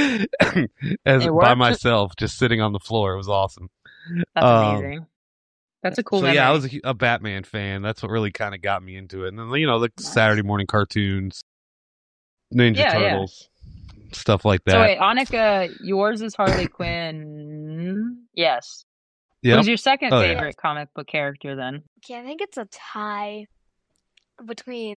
It by worked. myself, just sitting on the floor. It was awesome. That's Um, amazing. That's a cool so memory. yeah, I was a, a Batman fan. That's what really kind of got me into it. And then you know the Nice. Saturday morning cartoons, Ninja Yeah, yeah. Turtles, stuff like that. So wait, Annika, yours is Harley Quinn. Yes. Yep. Who's your second Oh, yeah. favorite comic book character then? Okay, I think it's a tie between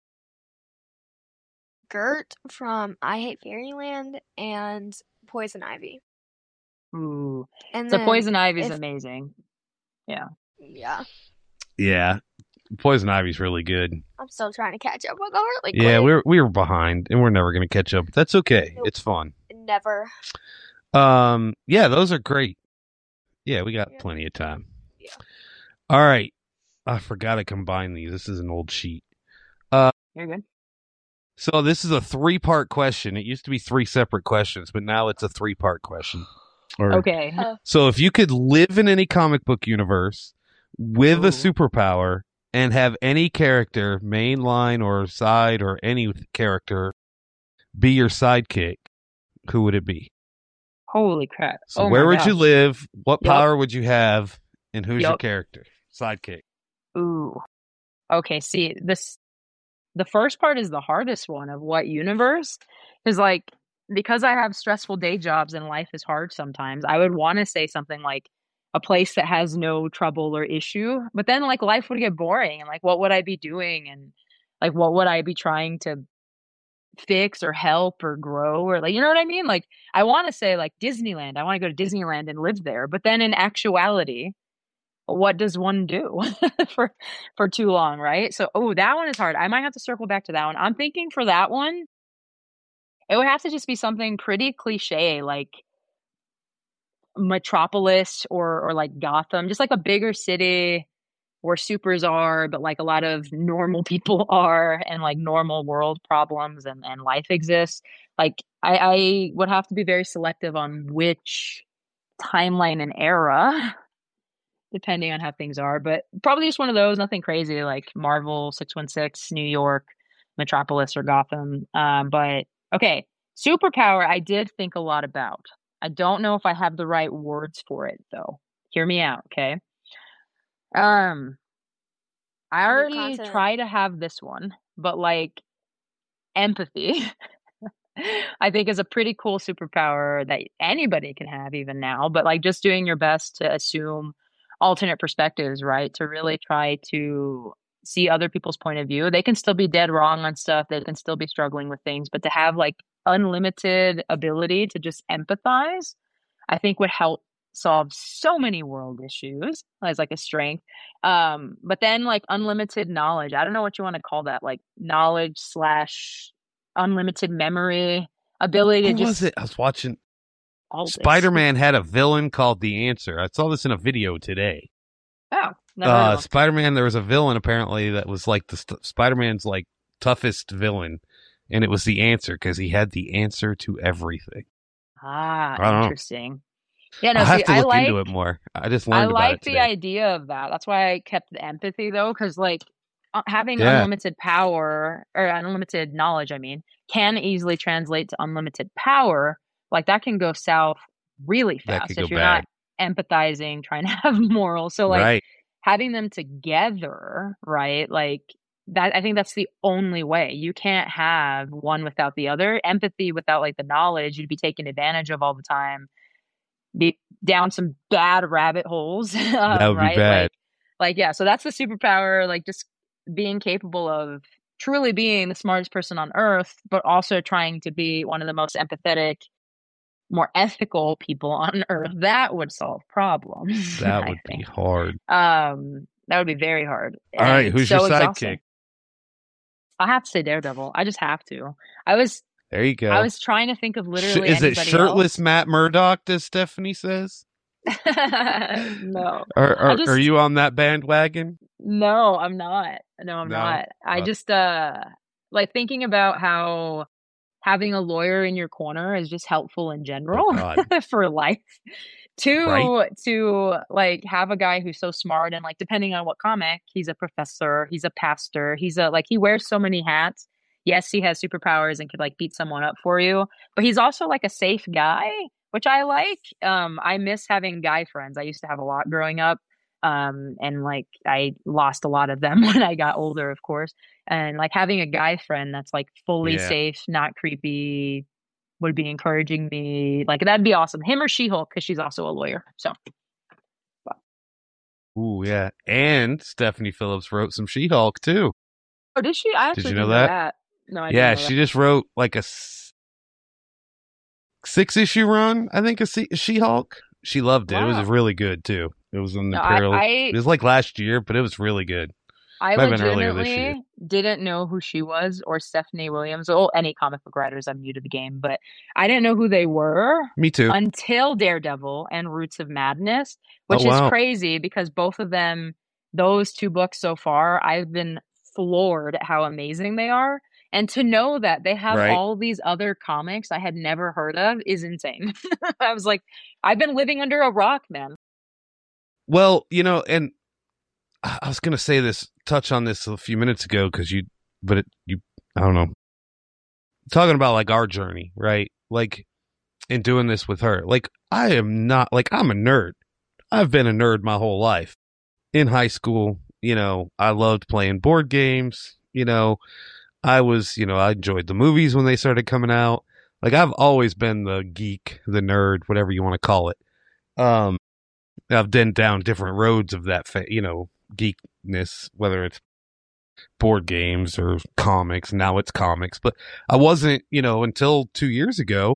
Gert from I Hate Fairyland and Poison Ivy. Ooh. And So then Poison Ivy's if- amazing. Yeah. Yeah, Yeah, Poison Ivy's really good. I'm still trying to catch up with Harley Yeah, Quinn. we're we were behind, and we're never going to catch up. But that's okay. Nope. It's fun. Never. Um, yeah, those are great. Yeah, we got Yeah. plenty of time. Yeah. All right, I forgot to combine these. This is an old sheet. You're good. So this is a three-part question. It used to be three separate questions, but now it's a three-part question. Or, Okay. Uh, So if you could live in any comic book universe with Ooh. a superpower and have any character, main line or side or any character, be your sidekick, who would it be? Holy crap. So Oh where my would you gosh. live? What Yep. power would you have? And who's your Yep. character? Sidekick. Ooh. Okay, see, this the first part is the hardest one of what universe is like, because I have stressful day jobs and life is hard sometimes. I would want to say something like a place that has no trouble or issue, but then like life would get boring and like what would I be doing and like what would I be trying to fix or help or grow or like, you know what I mean? Like I want to say like Disneyland. I want to go to Disneyland and live there, but then in actuality, what does one do for for too long, right? So, oh, that one is hard. I might have to circle back to that one. I'm thinking for that one, it would have to just be something pretty cliche, like Metropolis or or like Gotham, just like a bigger city where supers are, but like a lot of normal people are, and like normal world problems and and life exists. Like I, I would have to be very selective on which timeline and era, depending on how things are, but probably just one of those, nothing crazy like Marvel, six one six, New York, Metropolis, or Gotham. Um, but okay, superpower I did think a lot about. I don't know if I have the right words for it though. Hear me out, okay? Um, I New already continent. try to have this one, but like empathy, I think is a pretty cool superpower that anybody can have even now, but like just doing your best to assume alternate perspectives, right? To really try to see other people's point of view. They can still be dead wrong on stuff. They can still be struggling with things, but to have like unlimited ability to just empathize, I think would help solve so many world issues as like a strength. Um, but then like unlimited knowledge. I don't know what you want to call that, like knowledge slash unlimited memory, ability to Who just was it? I was watching. all this. Spider-Man had a villain called The Answer. I saw this in a video today. Oh, never heard Uh, of him. Spider-Man, there was a villain apparently that was like the st- Spider-Man's like toughest villain, and it was The Answer because he had the answer to everything. Ah, I don't know. interesting. Yeah, no, I'll have see, to I look like into it more. I just I learned about like it the today. idea of that. That's why I kept the empathy though, because like uh, having Yeah. unlimited power or unlimited knowledge, I mean, can easily translate to unlimited power. Like that can go south really That fast could if go you're bad. not empathizing, trying to have morals. So like Right. having them together, right? Like that, I think that's the only way. You can't have one without the other. Empathy without like the knowledge, you'd be taken advantage of all the time, be down some bad rabbit holes, That um, would be right? bad. Like, like yeah. So that's the superpower. Like just being capable of truly being the smartest person on earth, but also trying to be one of the most empathetic, more ethical people on earth. That would solve problems. That I would be think. hard. Um, that would be very hard. All right, and who's so your exhausting. sidekick? I have to say Daredevil. I just have to. I was There you go. I was trying to think of Sh- literally is it anybody shirtless else. Matt Murdock, as Stephanie says? No. Are, I are, just are you on that bandwagon? No, I'm not. No, I'm No? not. I Uh, just uh like thinking about how having a lawyer in your corner is just helpful in general Oh, God. for life. Two, Right? to like have a guy who's so smart and like depending on what comic, he's a professor, he's a pastor, he's a like he wears so many hats. Yes, he has superpowers and could like beat someone up for you, but he's also like a safe guy, which I like. Um, I miss having guy friends. I used to have a lot growing up. Um, and like I lost a lot of them when I got older, of course. And like having a guy friend that's like fully Yeah. safe, not creepy, would be encouraging me. Like that'd be awesome. Him or She-Hulk, because she's also a lawyer. So Ooh, yeah. And Stephanie Phillips wrote some She-Hulk, too. oh, did she? I actually Did you know didn't that? that. No, I Yeah, didn't know she just wrote like a s- six-issue run, I think, of Se- She-Hulk. She loved it. It was Wow. really good, too. It was in the No, I- parallel. I- It was like last year, but it was really good. I Might have been earlier this year. legitimately didn't know who she was or Stephanie Williams or any comic book writers. I'm new to the game, but I didn't know who they were Me too. until Daredevil and Roots of Madness, which Oh, wow. is crazy because both of them, those two books so far, I've been floored at how amazing they are. And to know that they have Right. all these other comics I had never heard of is insane. I was like, I've been living under a rock, man. Well, you know, and I I was going to say this, touch on this a few minutes ago, because you, but it, you, I don't know. Talking about like our journey, right? Like, in doing this with her. Like, I am not, like, I'm a nerd. I've been a nerd my whole life. In high school, you know, I loved playing board games. You know, I was, you know, I enjoyed the movies when they started coming out. Like, I've always been the geek, the nerd, whatever you want to call it. Um, I've been down different roads of that, fa- you know, geekness, whether it's board games or comics. Now it's comics. But I wasn't, you know, until two years ago,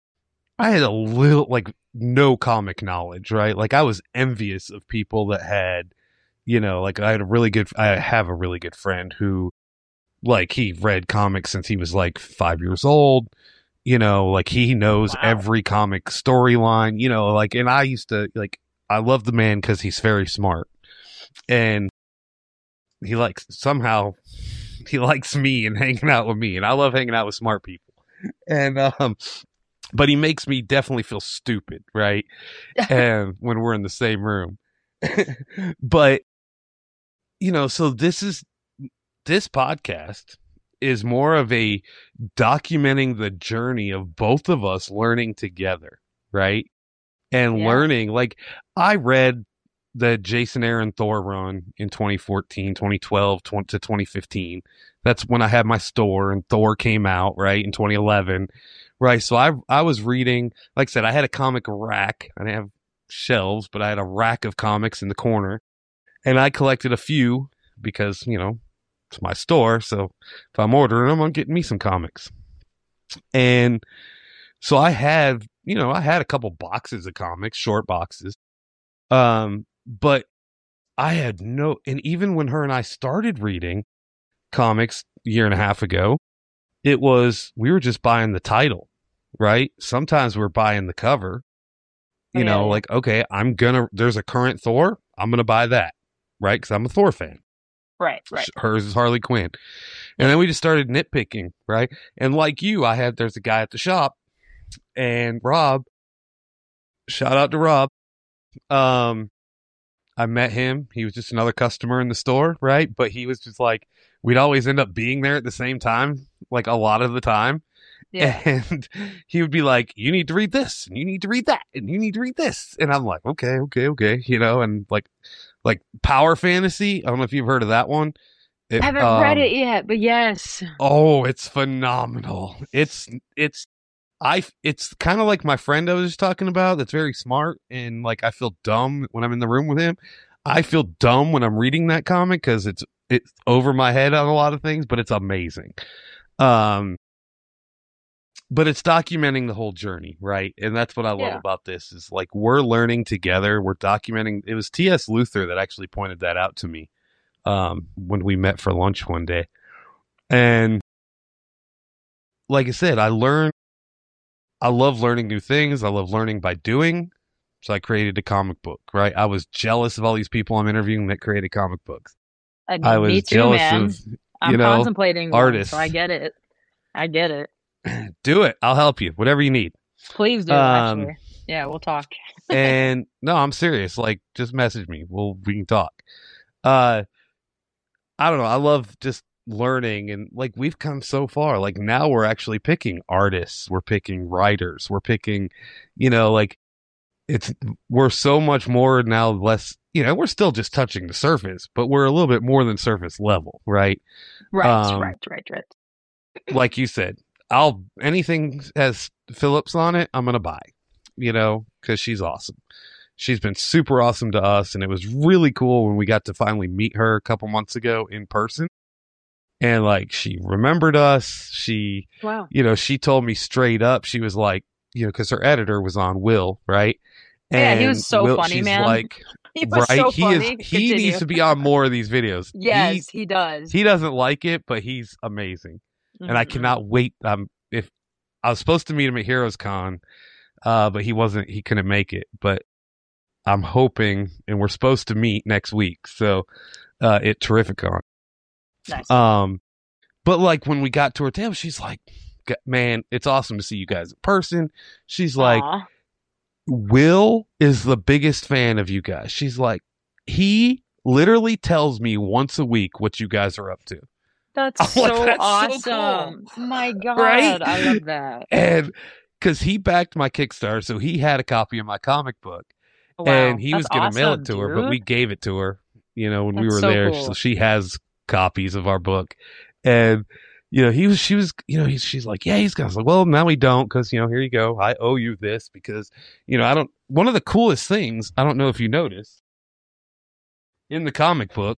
I had a little, like, no comic knowledge, right? Like, I was envious of people that had, you know, like, I had a really good, I have a really good friend who, like, he read comics since he was like five years old. You know, like, he knows Wow. every comic storyline, you know, like, and I used to, like, I love the man because he's very smart. And he likes, somehow, he likes me and hanging out with me. And I love hanging out with smart people. And, um, but he makes me definitely feel stupid, right? And when we're in the same room. But, you know, so this is, this podcast is more of a documenting the journey of both of us learning together, right? And Yeah. learning, like, I read the Jason Aaron Thor run in twenty fourteen, twenty twelve twenty to twenty fifteen. That's when I had my store and Thor came out, right, in twenty eleven, right? So I I was reading, like I said, I had a comic rack. I didn't have shelves, but I had a rack of comics in the corner, and I collected a few because, you know, it's my store, so if I'm ordering them, I'm getting me some comics. And so I had, you know, I had a couple boxes of comics, short boxes. Um, but I had no, and even when her and I started reading comics a year and a half ago, it was, we were just buying the title, right? Sometimes we're buying the cover, you Yeah, know, yeah. like, okay, I'm gonna, there's a current Thor, I'm gonna buy that, right? Because I'm a Thor fan. Right, right. Hers is Harley Quinn. And then we just started nitpicking, right? And like you, I had, there's a guy at the shop, and Rob, shout out to Rob. Um, I met him. He was just another customer in the store, right? But he was just like, we'd always end up being there at the same time, like a lot of the time. Yeah. And he would be like, you need to read this, and you need to read that, and you need to read this. And I'm like, okay, okay, okay. You know, and like, like Power Fantasy. I don't know if you've heard of that one. It, I haven't um, read it yet, but yes. Oh, it's phenomenal. It's, it's, I, it's kind of like my friend I was just talking about that's very smart, and like I feel dumb when I'm in the room with him. I feel dumb when I'm reading that comic because it's, it's over my head on a lot of things, but it's amazing. Um, but it's documenting the whole journey, right? And that's what I love Yeah. about this is like we're learning together. We're documenting. It was T S Luther that actually pointed that out to me um, when we met for lunch one day. And like I said, I learned, I love learning new things. I love learning by doing. So I created a comic book, right? I was jealous of all these people I'm interviewing that created comic books. I, mean, I was me too, jealous man. of, you I'm know, contemplating one, artists. so I get it. I get it. Do it. I'll help you. Whatever you need. Please do, Um, actually. Yeah, we'll talk. And no, I'm serious. Like, just message me. We'll we can talk. Uh, I don't know. I love just learning, and like we've come so far. Like now we're actually picking artists. We're picking writers. We're picking, you know, like it's we're so much more now. Less, you know, we're still just touching the surface, but we're a little bit more than surface level, right? Right, Um, right, right, right. Like you said, I'll anything has Phillips on it, I'm gonna buy, you know, because she's awesome. She's been super awesome to us, and it was really cool when we got to finally meet her a couple months ago in person. And like she remembered us. She, Wow. you know, she told me straight up. She was like, you know, because her editor was on Will, right? Yeah, he was And so Will, funny, she's man. like, He was right? so he funny. is. He Continue. needs to be on more of these videos. Yes, he, he does. he doesn't like it, but he's amazing. And I Mhm. cannot wait. Um, if I was supposed to meet him at Heroes Con, uh, but he wasn't. He couldn't make it. But I'm hoping, and we're supposed to meet next week. So, uh, at Terrificon. Nice. Um, but like when we got to her table, she's like, "Man, it's awesome to see you guys in person." She's like, Aw. "Will is the biggest fan of you guys." She's like, "He literally tells me once a week what you guys are up to." That's I'm like, so "That's so awesome. My God, Right? I love that. And because he backed my Kickstarter, so he had a copy of my comic book. Wow, And he that's was going to mail it awesome, to her, but dude. we gave it to her, you know, when we That's were so there. cool. So she has copies of our book. And you know, he was, she was, you know, he's, she's like, yeah, he's got, I was like, well, now we don't. Cause you know, here you go. I owe you this because, you know, I don't, one of the coolest things, I don't know if you noticed in the comic book,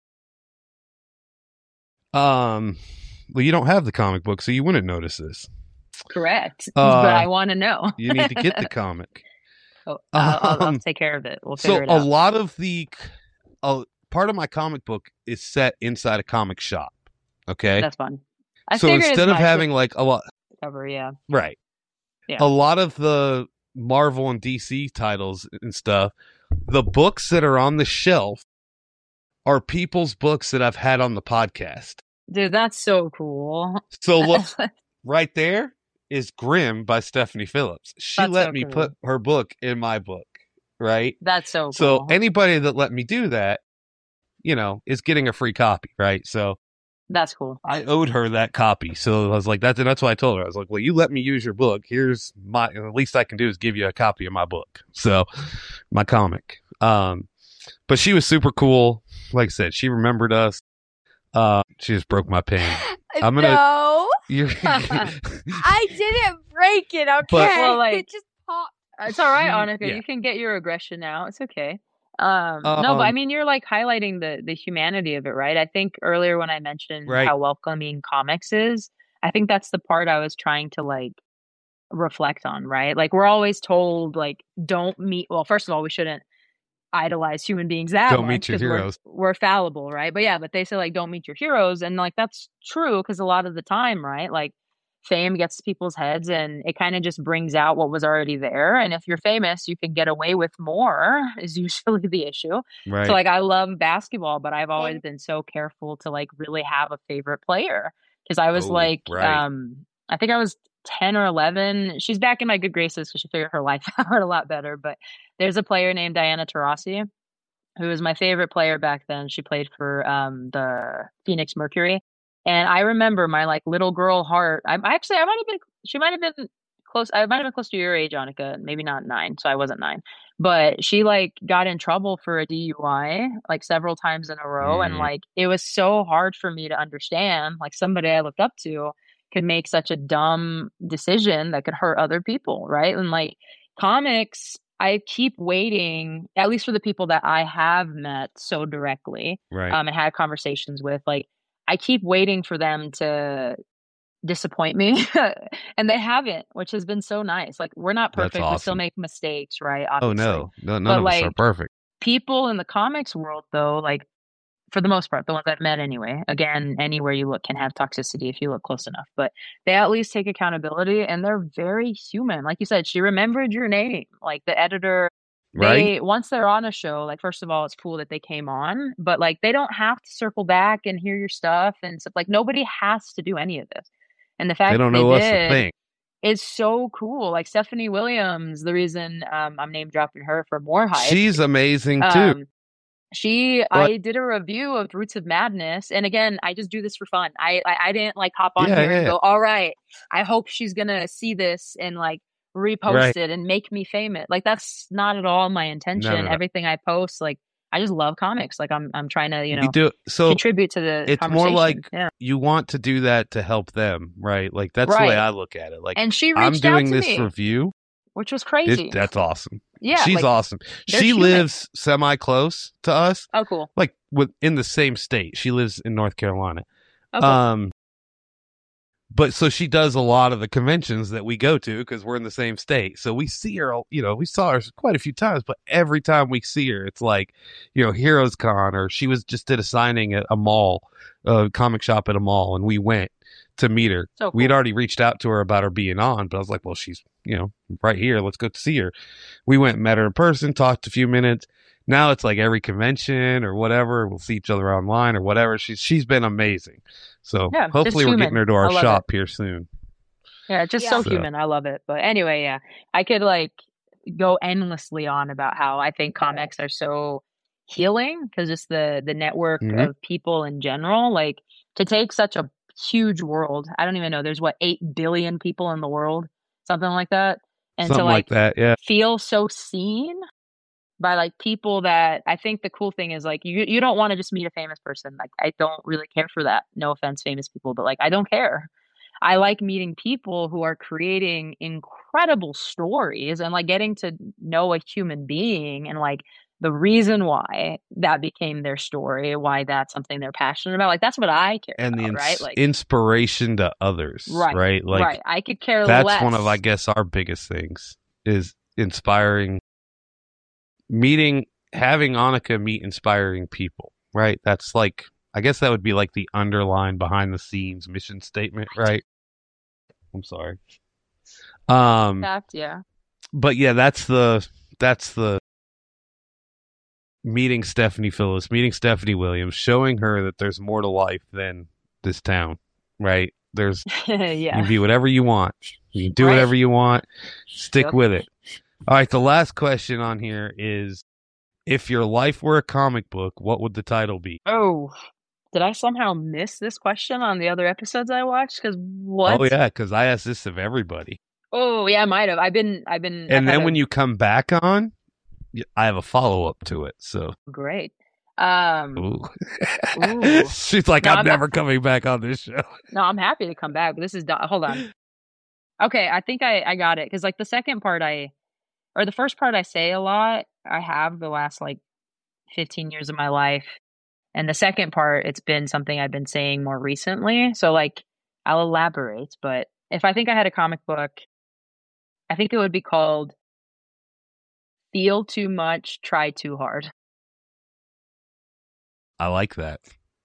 um, well, you don't have the comic book, so you wouldn't notice this. Correct. Uh, but I want to know. You need to get the comic. Oh, I'll, I'll, I'll Um, take care of it. We'll So figure it a out. lot of the, a part of my comic book is set inside a comic shop. Okay. That's fun. I So figured as instead of much having like a lot, with cover, yeah. right. Yeah. A lot of the Marvel and D C titles and stuff, the books that are on the shelf are people's books that I've had on the podcast. Dude, that's so cool. So look, right there is Grimm by Stephanie Phillips. She That's let so me cool. put her book in my book, right? That's so cool. So anybody that let me do that, you know, is getting a free copy, right? So That's cool. I owed her that copy. So I was like, that's, that's why I told her. I was like, well, you let me use your book. Here's my, the least I can do is give you a copy of my book. So my comic. Um, but she was super cool. Like I said, she remembered us. Uh, she just broke my pen. I'm gonna- No, You're, I didn't break it. Okay, But- Well, like- it just popped. It's all right, She- Annika. yeah. You can get your aggression out. It's okay. Um, no, but I Um, mean, you're like highlighting the the humanity of it, right? I think earlier when I mentioned Right. how welcoming comics is, I think that's the part I was trying to like reflect on, right? Like we're always told like don't meet. Well, first of all, we shouldn't idolize human beings that Don't much meet your 'cause we're- heroes. We're, fallible, right? But yeah, but they say like don't meet your heroes, and like that's true because a lot of the time, right? Like fame gets to people's heads and it kind of just brings out what was already there. And if you're famous, you can get away with more is usually the issue. right. So like I love basketball, but I've always And- been so careful to like really have a favorite player because I was Oh, like, right. um, I think I was ten or eleven. She's back in my good graces because she figured her life out a lot better. But there's a player named Diana Taurasi who was my favorite player back then. She played for um, the Phoenix Mercury. And I remember my like little girl heart. I I actually I might have been she might have been close. I might have been close to your age, Annika. Maybe not nine, so I wasn't nine. But she like got in trouble for a D U I like several times in a row, and Mm. like it was so hard for me to understand. Like somebody I looked up to could make such a dumb decision that could hurt other people, right? And like comics, I keep waiting, at least for the people that I have met so directly Right. um, and had conversations with. Like I keep waiting for them to disappoint me and they haven't, which has been so nice. Like we're not That's perfect. We still awesome. make mistakes, right? oh, Obviously. no. no none But, of us are like, perfect. People in the comics world though, like for the most part, the ones I've met anyway, again, anywhere you look can have toxicity if you look close enough, but they at least take accountability and they're very human. Like you said, she remembered your name. Like the editor, Right. they once they're on a show, like first of all, it's cool that they came on, but like they don't have to circle back and hear your stuff and stuff. Like nobody has to do any of this. And the fact They don't that know they us a did thing. is so cool. Like Stephanie Williams, the reason um, I'm name dropping her for more hype. She's amazing too. Um, she, But- I did a review of Roots of Madness, and again, I just do this for fun. I, I, I didn't like hop on Yeah, here and yeah. go, all right, I hope she's gonna see this and like repost Right. it and make me famous. Like that's not at all my intention. No, no, no. Everything I post, like I just love comics. Like I'm, I'm trying to, you know, you do so. contribute to the It's more conversation. like yeah. you want to do that to help them, right? Like that's the way Right. I look at it. Like And she reached I'm doing out to this me, review. which was It, crazy. that's awesome. yeah, She's like, awesome. they're She human. lives semi close to us, Oh, cool. like with in the same state. She lives in North Carolina. Oh, cool. Um, but so she does a lot of the conventions that we go to because we're in the same state. So we see her, you know, we saw her quite a few times, but every time we see her, it's like, you know, Heroes Con, or she was just did a signing at a mall, a comic shop at a mall, and we went to meet her. So We had cool. already reached out to her about her being on, but I was like, well, she's, you know, right here. Let's go see her. We went and met her in person, talked a few minutes. Now it's like every convention or whatever, we'll see each other online or whatever. She's she's been amazing. So Yeah, just hopefully we're human. getting her to I our love shop here soon. Yeah, just Yeah. so So- human. I love it. But anyway, yeah, I could like go endlessly on about how I think comics are so healing because just the the network Mhm. of people in general, like to take such a huge world. I don't even know. There's what eight billion people in the world, something like that, and Something to like like that, yeah. feel so seen by like people that I think the cool thing is like you you don't want to just meet a famous person. Like I don't really care for that. No offense, famous people, but like I don't care. I like meeting people who are creating incredible stories and like getting to know a human being and like the reason why that became their story, why that's something they're passionate about. Like that's what I care and the about, right? ins- Like inspiration to others, right, right? Like right. I could care that's less. one of, I guess, our biggest things is inspiring, meeting, having Annika meet inspiring people, right? That's like, I guess that would be like the underlying behind the scenes mission statement, right? I'm sorry. Um, Fact, yeah. but yeah, that's the that's the meeting Stephanie Phillips, meeting Stephanie Williams, showing her that there's more to life than this town, right? There's yeah. You can be whatever you want. You can do Right. whatever you want. Stick Yep. with it. All right, the last question on here is, if your life were a comic book, what would the title be? Oh, did I somehow miss this question on the other episodes I watched? Because what? Oh yeah, because I asked this of everybody. Oh yeah, I might have. I've been, I've been. I've And had then a- when you come back on, y- I have a follow up to it. So great. Um, ooh. Ooh. She's like, No, I'm I'm never coming back on this show. no, I'm happy to come back, but this is do- hold on. Okay, I think I I got it because like the second part I, or the first part I say a lot. I have the last like fifteen years of my life, and the second part it's been something I've been saying more recently. So like I'll elaborate, but if I think I had a comic book, I think it would be called "Feel Too Much, Try Too Hard." I like that.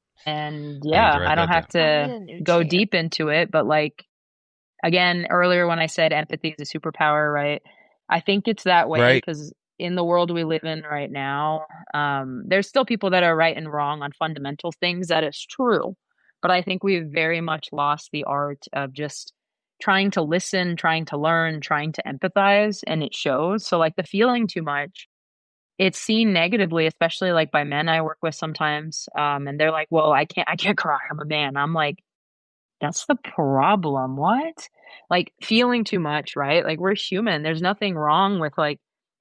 And I yeah, need to write I don't that have down. to I need a new go chair. deep into it, but like again, earlier when I said empathy is a superpower, right? I think it's that way Right. because in the world we live in right now, um, there's still people that are right and wrong on fundamental things. That is true. But I think we've very much lost the art of just trying to listen, trying to learn, trying to empathize, and it shows. So, like the feeling too much, it's seen negatively, especially like by men I work with sometimes. Um, and they're like, well, I can't, I can't cry. I'm a man. I'm like, that's the problem. What? Like feeling too much, right? Like we're human. There's nothing wrong with like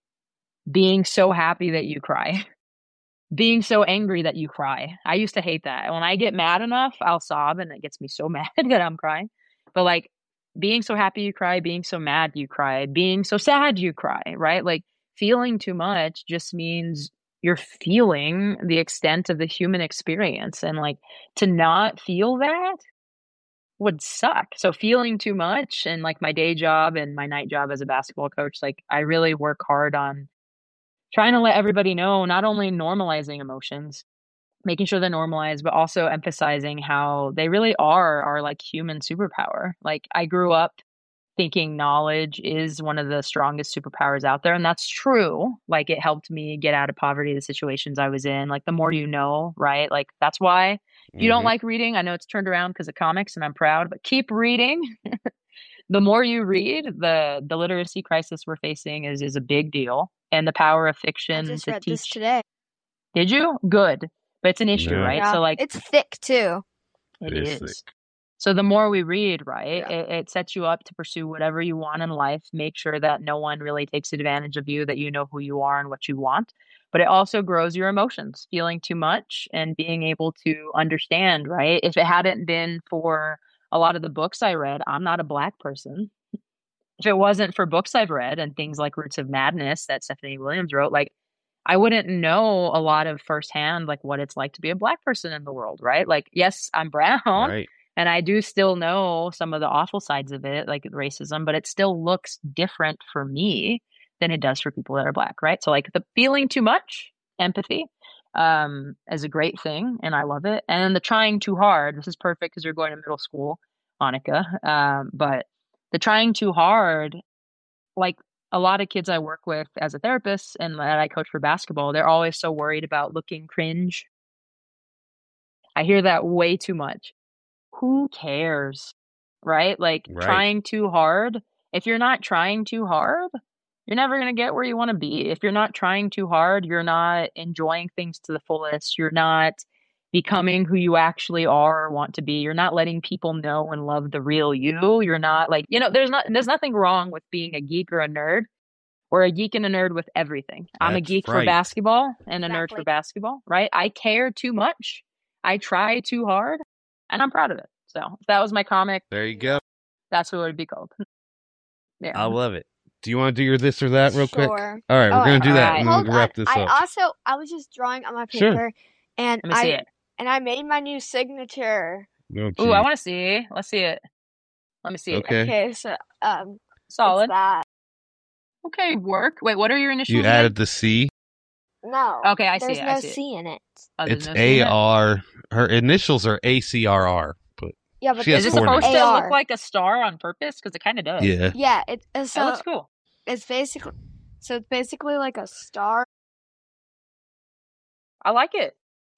being so happy that you cry, being so angry that you cry. I used to hate that. When I get mad enough, I'll sob and it gets me so mad that I'm crying. But like being so happy you cry, being so mad you cry, being so sad you cry, right? Like feeling too much just means you're feeling the extent of the human experience. And like to not feel that would suck. So feeling too much and like my day job and my night job as a basketball coach, like I really work hard on trying to let everybody know, not only normalizing emotions, making sure they're normalized, but also emphasizing how they really are our like human superpower. Like I grew up thinking knowledge is one of the strongest superpowers out there. And that's true. Like it helped me get out of poverty, the situations I was in. Like the more you know, right? Like that's why if you don't Mhm. like reading, I know it's turned around because of comics and I'm proud, but keep reading. The more you read, the the literacy crisis we're facing is is a big deal. And the power of I fiction just to read this teach. today. Did you? Good. But it's an issue, Yeah. right? Yeah, So like it's thick too. it It is is. thick. So the more we read, right, Yeah. it, it sets you up to pursue whatever you want in life. Make sure that no one really takes advantage of you, that you know who you are and what you want. But it also grows your emotions, feeling too much and being able to understand, right? If it hadn't been for a lot of the books I read, I'm not a black person. If it wasn't for books I've read and things like Roots of Madness that Stephanie Williams wrote, like I wouldn't know a lot of firsthand like what it's like to be a black person in the world, right? Like, yes, I'm brown Right. and I do still know some of the awful sides of it, like racism, but it still looks different for me than it does for people that are black, right? So like the feeling too much, empathy, um, is a great thing, and I love it. And then the trying too hard. This is perfect because you're going to middle school, Monica. Um, but the trying too hard, like a lot of kids I work with as a therapist and that I coach for basketball, they're always so worried about looking cringe. I hear that way too much. Who cares? Right? Like Right. trying too hard. If you're not trying too hard, you're never going to get where you want to be. If you're not trying too hard, you're not enjoying things to the fullest. You're not becoming who you actually are or want to be. You're not letting people know and love the real you. You're not like, you know, there's not there's nothing wrong with being a geek or a nerd. Or a geek and a nerd with everything. I'm a That's geek for right. basketball and a nerd for Exactly. basketball, right? I care too much. I try too hard and I'm proud of it. So if that was my comic, There you go. that's what it would be called. Yeah. I love it. Do you want to do your this or that real quick? Sure. All right, we're Oh, gonna do that, alright. and then Hold we can wrap on. this I up. also I was just drawing on my Sure. paper, and Let me see I it. and I made my new signature. Oh, Ooh, gee. I want to see. Let's see it. Let me see it. Okay. Okay, so um, it's Solid. that. Okay, work. Wait, what are your initials? You again? added the C. No. Okay, I see There's it. no I see it. C in it. Oh, there's It's no C in A it? R. Her initials are A C R R. But Yeah, but She has Is this it four supposed initials. to A R. look like a star on purpose? Because it kind of does. yeah, Yeah, it uh, It so looks cool. it's basically so it's basically like a star. I like it.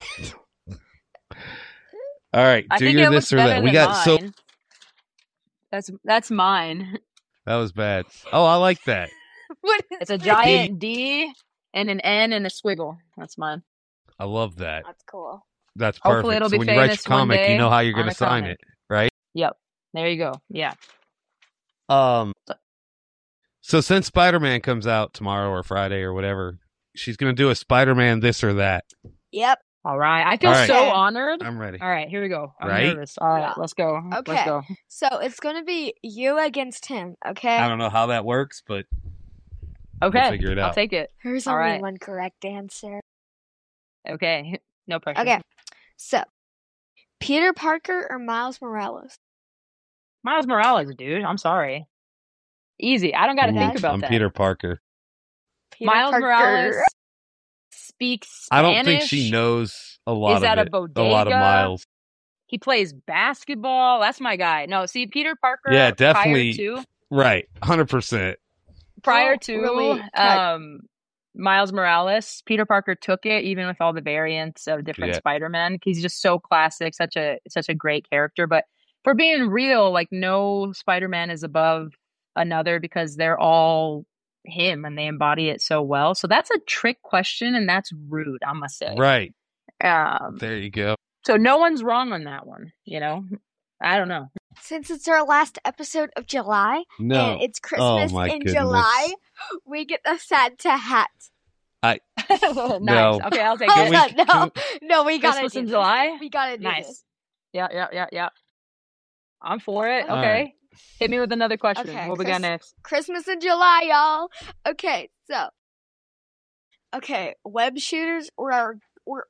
all right. I Do think your it this looks or better that. than We got so mine. That's that's mine. that was bad. Oh, I like that. What is It's a this? giant D and an N and a squiggle. That's mine. I love that. That's cool. That's Hopefully perfect. it'll So be when you write your famous one comic, you day know how you're on gonna a sign comic. it, right? Yep. There you go. Yeah. Um. So since Spider-Man comes out tomorrow or Friday or whatever, she's gonna do a Spider-Man this or that. Yep. All right. I feel All right. so Okay. honored. I'm ready. All right, here we go. I'm Right? nervous. All right, Yeah. let's go. Let's Okay. go. So it's gonna be you against him. Okay. I don't know how that works, but Okay. figure it I'll out. take it. There's All only right. one correct answer. Okay. No pressure. Okay. So Peter Parker or Miles Morales? Miles Morales, dude. I'm sorry. Easy. I don't got to Ooh, think about I'm that. Peter Parker. Peter Miles Parker. Morales speaks Spanish. I don't think she knows a lot Is of at a it. A lot of bodega. Miles. He plays basketball. That's my guy. No, see, Peter Parker. Yeah, definitely. Prior to, Right, hundred percent. prior Oh, to really? Cut. um, Miles Morales, Peter Parker took it, even with all the variants of different Yeah. Spider-Man. He's just so classic, such a such a great character. But for being real, like no Spider-Man is above another because they're all him and they embody it so well. So that's a trick question, and that's rude, I must say. Right Um, there, you go. so no one's wrong on that one. You know, I don't know. Since it's our last episode of July No, and it's Christmas my in goodness. July, we get the Santa hat. Nice. No. Okay, I'll take Hold it. we- on, no, can no, we gotta Christmas do in this. July? We gotta do Nice. this. Yeah, yeah, yeah, yeah. I'm for it. All Okay. right. Hit me with another question. Okay, what we Chris- got next? Christmas in July, y'all. Okay, so okay, web shooters or or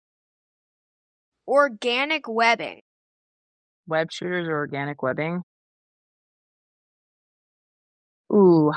organic webbing. Web shooters or organic webbing? Ooh.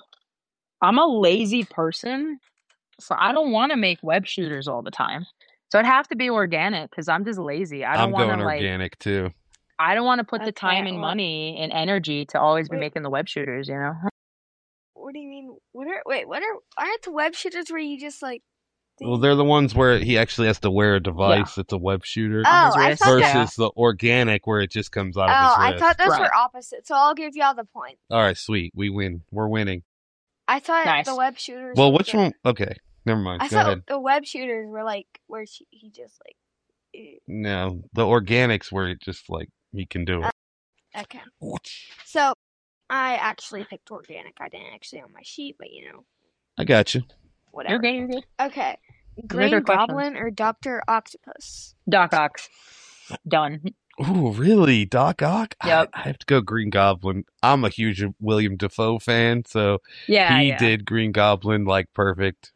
I'm a lazy person, so I don't want to make web shooters all the time. So it'd have to be organic because I'm just lazy. I don't I'm want going to like. organic too. I don't want to put the Okay, time and well- money and energy to always be Wait. making the web shooters. You know. What do you mean? What are wait? What are aren't the web shooters where you just like? Well, they're the ones where he actually has to wear a device that's a web shooter Oh, On his I wrist, thought versus that. the organic where it just comes out Oh, of his I wrist. thought those Right. were opposite. So I'll give y'all the point. All right, sweet. We win. We're winning. I thought Nice. the web shooters. Well, were which the- one? Okay, never mind. I Go thought ahead. the web shooters were like where she, he just like. eh, No, the organics where it just like he can do it. Okay. So I actually picked organic. I didn't actually on my sheet, but you know, I got you. whatever. You're good. You're good. Okay. Another Green question. Goblin or Doctor Octopus? Doc Ock. Done. Ooh, really? Doc Ock? Yep. I, I have to go Green Goblin. I'm a huge William Dafoe fan, so Yeah. he yeah. did Green Goblin like perfect.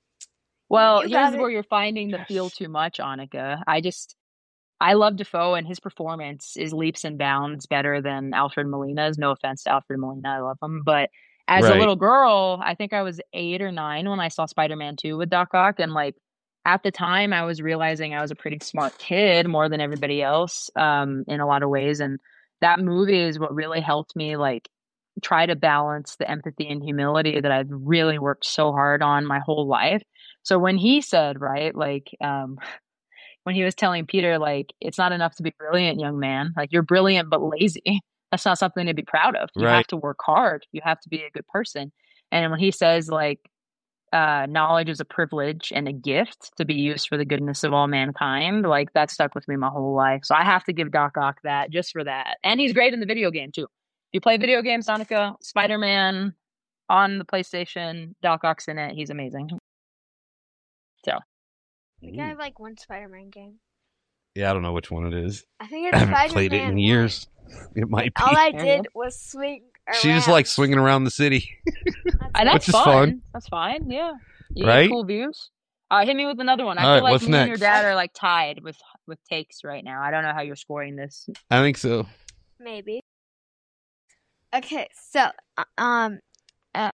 Well, You here's got it. where you're finding the Yes. feel too much, Annika. I just, I love Defoe, and his performance is leaps and bounds better than Alfred Molina's. No offense to Alfred Molina, I love him. But as Right. a little girl, I think I was eight or nine when I saw Spider-Man two with Doc Ock, and like at the time, I was realizing I was a pretty smart kid more than everybody else, um, in a lot of ways, and that movie is what really helped me like try to balance the empathy and humility that I've really worked so hard on my whole life. So when he said, right, like, um, when he was telling Peter, like, it's not enough to be brilliant, young man. Like, you're brilliant but lazy. That's not something to be proud of. You Right. have to work hard. You have to be a good person. And when he says, like, uh, knowledge is a privilege and a gift to be used for the goodness of all mankind, like, that stuck with me my whole life. So I have to give Doc Ock that just for that. And he's great in the video game, too. If you play video games, Sonica, Spider-Man on the PlayStation, Doc Ock's in it. He's amazing. So, I think I have like one Spider-Man game. Yeah, I don't know which one it is. I think I it's haven't Spider-Man played it in one. years. It might be. All I There you did was swing around. She just likes swinging around the city. That's And it. that's Which is fun. fun. That's fine. Yeah. You Right? get cool views. Uh, hit me with another one. I All feel right, like what's me and your next? dad are like tied with with takes right now. I don't know how you're scoring this. I think so. Maybe. Okay, so uh, um, uh,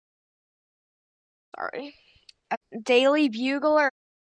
sorry, uh, Daily Bugle or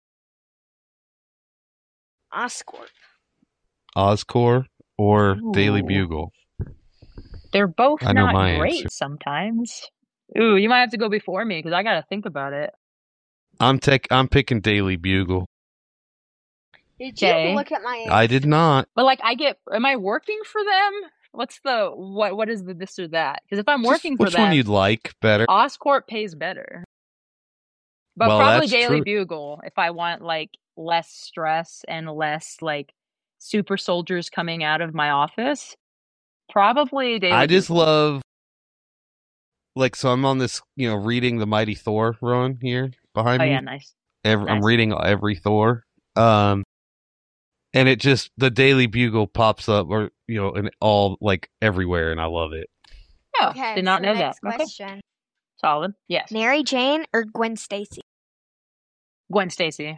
Oscorp? Oscorp or Daily Ooh. Bugle? They're both I know not my great answer. sometimes. Ooh, you might have to go before me because I got to think about it. I'm tech. I'm picking Daily Bugle. Did you Okay. look at my? I did not. But like, I get. Am I working for them? What's the what? What is the this or that? Because if I'm Just working for which one them, you'd like better? Oscorp pays better. But Well, probably that's Daily true. Bugle if I want like less stress and less like super soldiers coming out of my office. Probably Daily I just Bugle. love, like, so I'm on this, you know, reading the Mighty Thor run here behind Oh me. yeah, nice. Every, I'm Nice. reading every Thor, um, and it just the Daily Bugle pops up, or you know, in all like everywhere, and I love it. Oh, Okay, did not so know that. next Okay, question: solid. Yes, Mary Jane or Gwen Stacy? Gwen Stacy.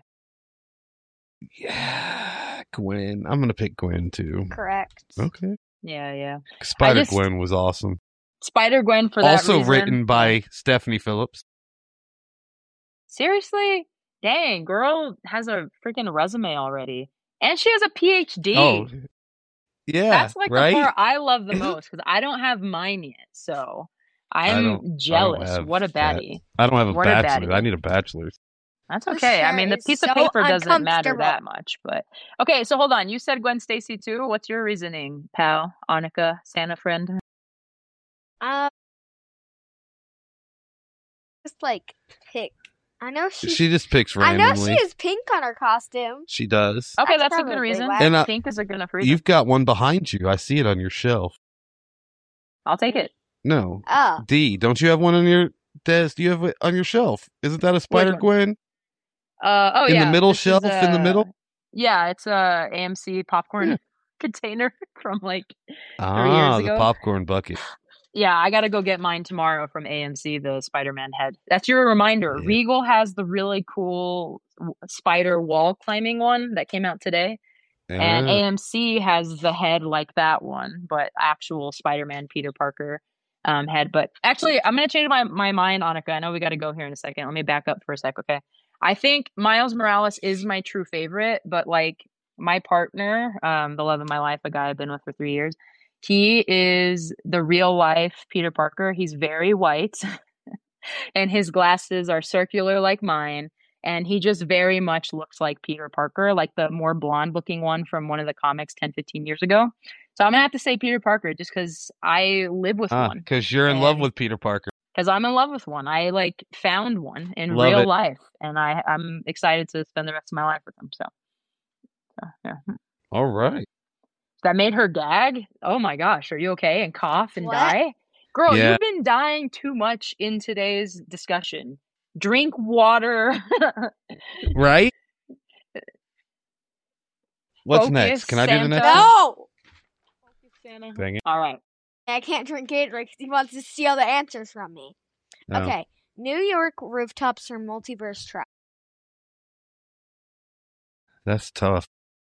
Yeah, Gwen. I'm gonna pick Gwen too. Correct. Okay, Yeah, yeah. Spider just- Gwen was awesome. Spider Gwen for that Also reason. written by Yeah. Stephanie Phillips. Seriously, dang, girl has a freaking resume already, and she has a P H D. Oh, yeah, That's like right. the part I love the most because I don't have mine yet, so I don't- I I'm don't jealous. have What a that. baddie! I don't have a What a bachelor's. baddie. I need a bachelor's. That's This okay. I chair mean, the is piece so of paper doesn't matter uncomfortable. that much, but okay. So hold on. You said Gwen Stacy too. What's your reasoning, pal? Annika, Santa friend. Um, just like pick. I know she. She just picks I know randomly. she has pink on her costume. She does. Okay, That's that's, a good probably reason. why. And, uh, Pink is a good enough reason. You've got one behind you. I see it on your shelf. I'll take it. No, Oh, D. Don't you have one on your desk? Do you have it on your shelf? Isn't that a Spider one? Gwen? Uh oh, In the yeah. middle this is, shelf, in the uh, middle? Yeah, it's a A M C popcorn Yeah. container from like Ah, years the ago. popcorn bucket. Yeah, I gotta go get mine tomorrow from A M C, the Spider-Man head. That's your reminder. Yeah. Regal has the really cool w- spider wall climbing one that came out today, and Ah, A M C has the head like that one, but actual Spider-Man Peter Parker um, head. But actually, I'm gonna change my my mind, Annika. I know we got to go here in a second. Let me back up for a sec, okay? I think Miles Morales is my true favorite, but like my partner, um, the love of my life, a guy I've been with for three years. He is the real life Peter Parker. He's very white and his glasses are circular like mine. And he just very much looks like Peter Parker, like the more blonde looking one from one of the comics ten, fifteen years ago. So I'm going to have to say Peter Parker just because I live with ah, one. because you're in love And- with Peter Parker. Because I'm in love with one. I like found one in Love real it. life. And I, I'm excited to spend the rest of my life with him. So, so yeah. All right. That made her gag. Oh my gosh, are you okay? And cough and What? die? Girl, Yeah. you've been dying too much in today's discussion. Drink water. Right? What's Focus, next? Can I do the Santa. next one? no! Santa. Dang it. All right. I can't drink Gatorade because he wants to steal the answers from me. Oh. Okay, New York rooftops or multiverse travel? That's tough.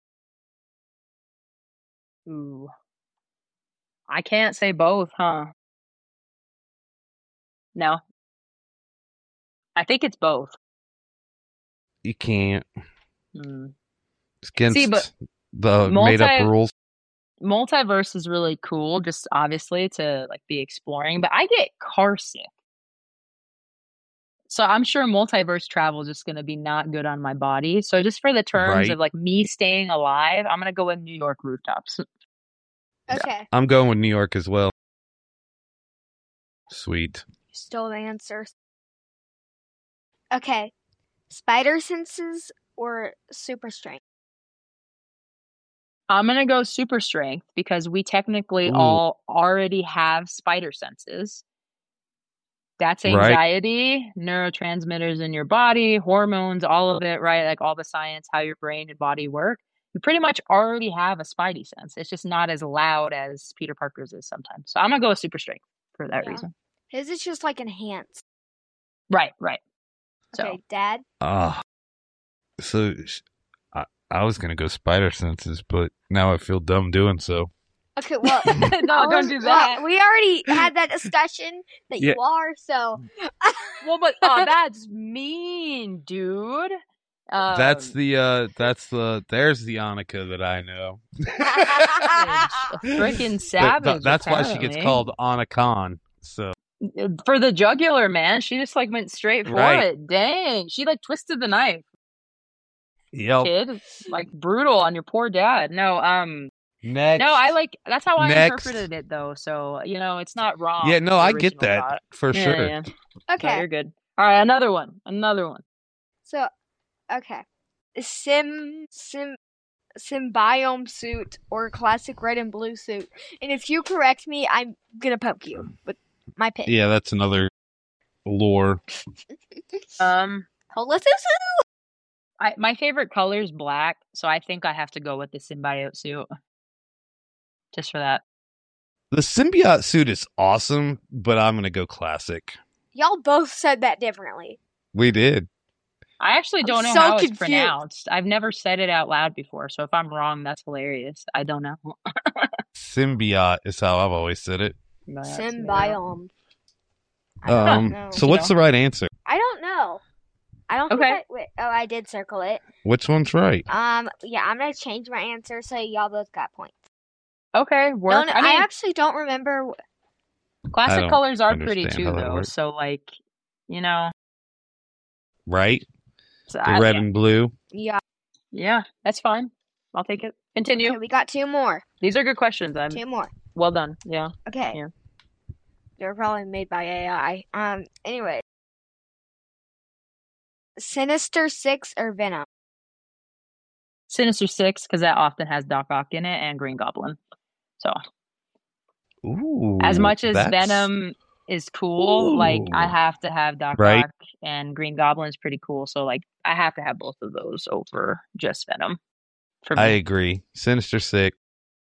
Ooh. I can't say both, huh? No. I think it's both. You can't. Hmm. It's against See, but the multi- made up rules. Multiverse is really cool, just obviously to like be exploring, but I get car sick. So I'm sure multiverse travel is just going to be not good on my body. So just for the terms Right. of like me staying alive, I'm going to go with New York rooftops. Okay, I'm going with New York as well. Sweet. you stole the answers. Okay, spider senses or super strength? I'm going to go super strength because we technically Ooh. all already have spider senses. That's Right. anxiety, neurotransmitters in your body, hormones, all of it, right? Like all the science, how your brain and body work. you pretty much already have a Spidey sense. It's just not as loud as Peter Parker's is sometimes. So I'm gonna go with super strength for that Yeah. reason. His is just like enhanced. Right, right. So Okay, Dad. Ah, so sh- I, I was gonna go spider senses, but now I feel dumb doing so. Okay, well, no, I don't was- do well, that. we already had that discussion that Yeah. you are, so. Well, but oh, that's mean, dude. Um, That's the uh that's the there's the Annika that I know. freaking Th- th- savage. that's why she gets apparently. called Anakan. So For the jugular, man. She just like went straight for Right. it. Dang, she like twisted the knife, yep. kid. Like brutal on your poor dad. No, um, Next. no, I like that's how I Next. interpreted it though. So you know, it's not wrong. Yeah, no, the I get original that thought. for Yeah, sure. yeah. No, Okay, you're good. All right, another one. Another one. so, okay. Sim, sim, symbiome suit or classic red and blue suit. And if you correct me, I'm gonna poke you with my pick. Yeah, that's another lore. Um, Holistic I my favorite color is black, so I think I have to go with the symbiote suit. Just for that. The symbiote suit is awesome, but I'm gonna go classic. Y'all both said that differently. We did. I actually I'm don't know so how it's confused. pronounced. I've never said it out loud before, so if I'm wrong, that's hilarious. I don't know. Symbiote is how I've always said it. But, Symbiome. I don't Um, know. so what's the right answer? I don't know. I don't Okay. think I, wait, oh, I did circle it. Which one's right? Um, yeah, I'm gonna change my answer so y'all both got points. Okay, work. Don't, I I, mean, actually don't remember. I classic don't colors are pretty understand too, how that though. works. So, like, you know, Right? so The I- red yeah, and blue. Yeah. yeah, that's fine. I'll take it. Continue. Okay, we got two more. These are good questions. I'm Two more. well done. Yeah. Okay. Yeah. They're probably made by A I. Um. Anyway. Sinister Six or Venom? Sinister Six, because that often has Doc Ock in it and Green Goblin. So, Ooh. as much as that's- Venom is cool, like I Ooh. have to have Doc Right. Ock, and Green Goblin is pretty cool. So, like, I have to have both of those over just Venom. For me. I agree. Sinister Six.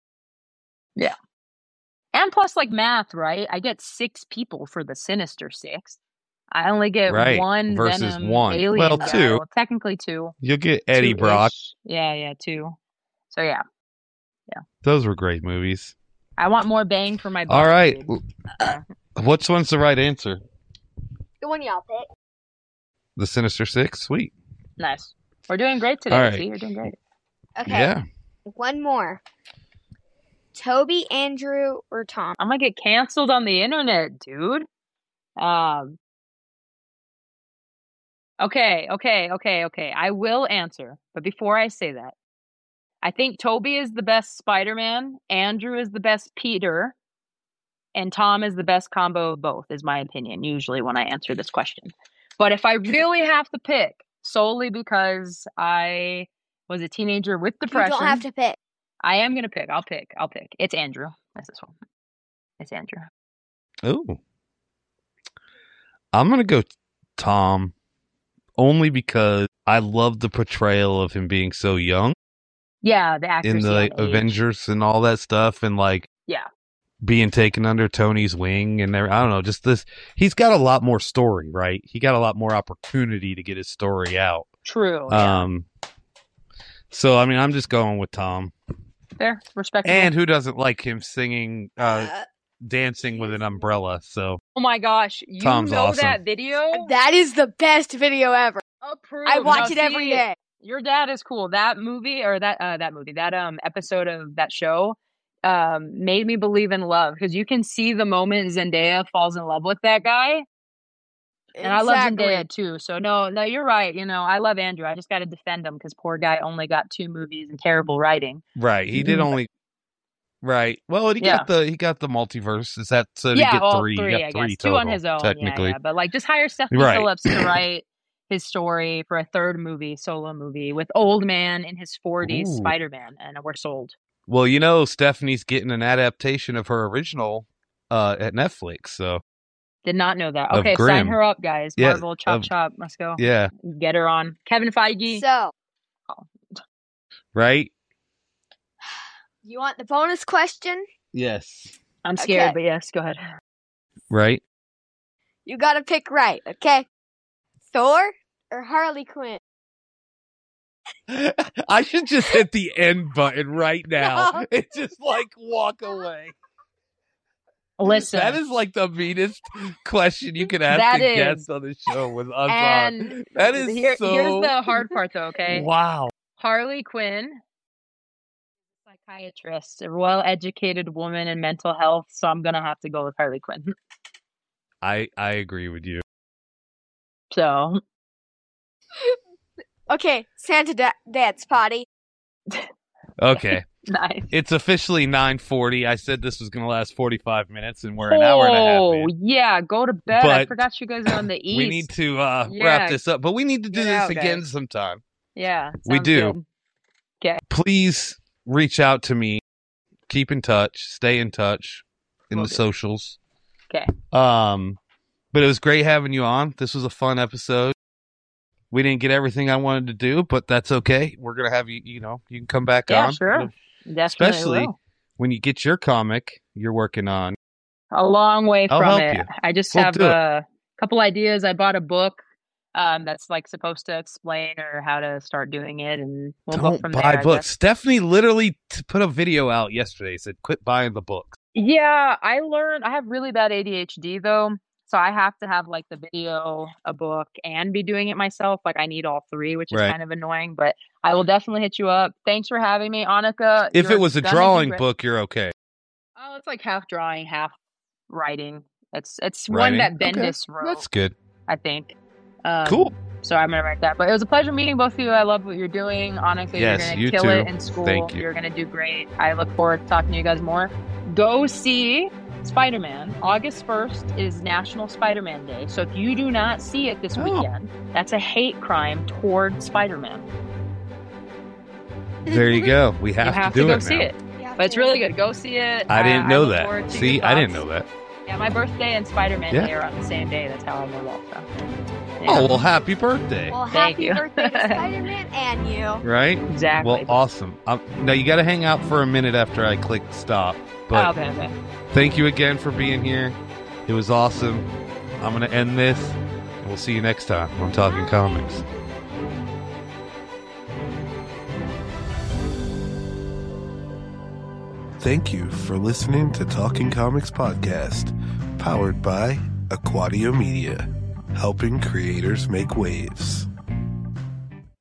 And plus, like math, right? I get six people for the Sinister Six. I only get Right, one versus Venom one. alien Well, guy. two. Well, technically two. You'll get Eddie Two-ish. Brock. Yeah, yeah, two. So yeah, Those were great movies. I want more bang for my buck. All right. dude. Yeah. Which one's the right answer? The one y'all pick. The Sinister Six? Sweet. Nice. We're doing great today. All right. See, you're doing great. Okay. Yeah. One more. Toby, Andrew, or Tom? I'm gonna get canceled on the internet, dude. Um. Okay, okay, okay, okay. I will answer, but before I say that, I think Toby is the best Spider-Man, Andrew is the best Peter, and Tom is the best combo of both, is my opinion, usually when I answer this question. But if I really have to pick, solely because I was a teenager with You depression, don't have to pick. I am gonna pick. I'll pick. I'll pick. It's Andrew. That's this one. It's Andrew. Ooh. I'm going to go Tom only because I love the portrayal of him being so young Yeah, the accuracy in the like, on age. Avengers and all that stuff, and like Yeah. being taken under Tony's wing and there. I don't know, just this. He's got a lot more story, right? He got a lot more opportunity to get his story out. True. Yeah. Um. So I mean, I'm just going with Tom. Fair. Respectable. And who doesn't like him singing, uh, Uh, dancing with an umbrella? So oh my gosh, you Tom's know awesome. that video? that is the best video ever. Approved. I watch Now, it every see, day. Your dad is cool. That movie or that uh, that movie, that um episode of that show um made me believe in love because you can see the moment Zendaya falls in love with that guy. And I love Exactly. Zendaya too. So no, no, you're right. You know, I love Andrew. I just got to defend him because poor guy only got two movies and terrible writing. right, he did Mhm. only. Right. Well, he Yeah. got the he got the multiverse. Is that so? To yeah, get well, three, three, you got I three guess. total, Two on his own, technically. Yeah, yeah. But like, just hire Stephanie Right. Phillips to write his story for a third movie, solo movie with old man in his forties, Ooh. Spider Man, and we're sold. Well, you know, Stephanie's getting an adaptation of her original uh, at Netflix. So Did not know that. Of Okay, sign Grimm. her up, guys. Yeah, Marvel, chop of- chop. Let's go. yeah, Get her on. Kevin Feige. So, right. You want the bonus question? Yes. I'm scared, Okay. but yes, go ahead. Right? You gotta pick right, okay? Thor or Harley Quinn? I should just hit the end button right now. No. It's just like walk away. Listen, That is like the meanest question you could ask That a is. guest on the show with us on. and That is here, so. here's the hard part, though. Okay, Wow. Harley Quinn, psychiatrist, a well-educated woman in mental health, so I'm gonna have to go with Harley Quinn. I I agree with you. So Okay, Santa da- Dance Potty. Okay. nice. It's officially nine forty. I said this was going to last forty-five minutes, and we're an hour and a half Oh in. yeah, go to bed. I But forgot you guys are on the east. We need to uh, Yeah. wrap this up, but we need to do Get this out, again guys. sometime. Yeah, We sounds do. good. Please reach out to me. Keep in touch. Stay in touch in Will the do. socials. Okay. Um, but it was great having you on. This was a fun episode. We didn't get everything I wanted to do, but that's okay. We're gonna have you. You know, you can come back Yeah, on. sure. Definitely Especially will. when you get your comic you're working on. A long way I'll from help it. you. I just We'll have do it. a couple ideas. I bought a book um, that's like supposed to explain or how to start doing it, and we'll go Don't from buy there. I books. guess. Stephanie literally t- put a video out yesterday. Said, "Quit buying the books." Yeah, I learned. I have really bad A D H D though, so I have to have like the video, a book, and be doing it myself. Like I need all three, which is Right. kind of annoying. But I will definitely hit you up. Thanks for having me, Annika. If You're it was a gonna do drawing great. book, you're okay. Oh, it's like half drawing, half writing. It's it's Writing? one that Okay. Bendis wrote, That's good. I think. Um, Cool. So I'm gonna write that. But it was a pleasure meeting both of you. I love what you're doing. Annika, Yes, you're gonna you kill too. it in school. Thank you. You're gonna do great. I look forward to talking to you guys more. Go see Spider-Man. August first is National Spider-Man Day. So if you do not see it this Oh. weekend, that's a hate crime toward Spider-Man. There you go. We have, you have to to, do go it see now. it. But it's really good. Go see it. I didn't Uh, know look that. forward to See, your I didn't thoughts. know that. Yeah, my birthday and Spider-Man Yeah. Day are on the same day. That's how I know that. So. Yeah. Oh well, happy birthday! Well, Thank happy you. birthday to Spider-Man and you. Right? Exactly. Well, awesome. Um, now you got to hang out for a minute after I click stop. But oh, okay, okay. thank you again for being here. It was awesome. I'm gonna end this, and we'll see you next time on Talking Comics. Thank you for listening to Talking Comics Podcast, powered by Aquadio Media, helping creators make waves.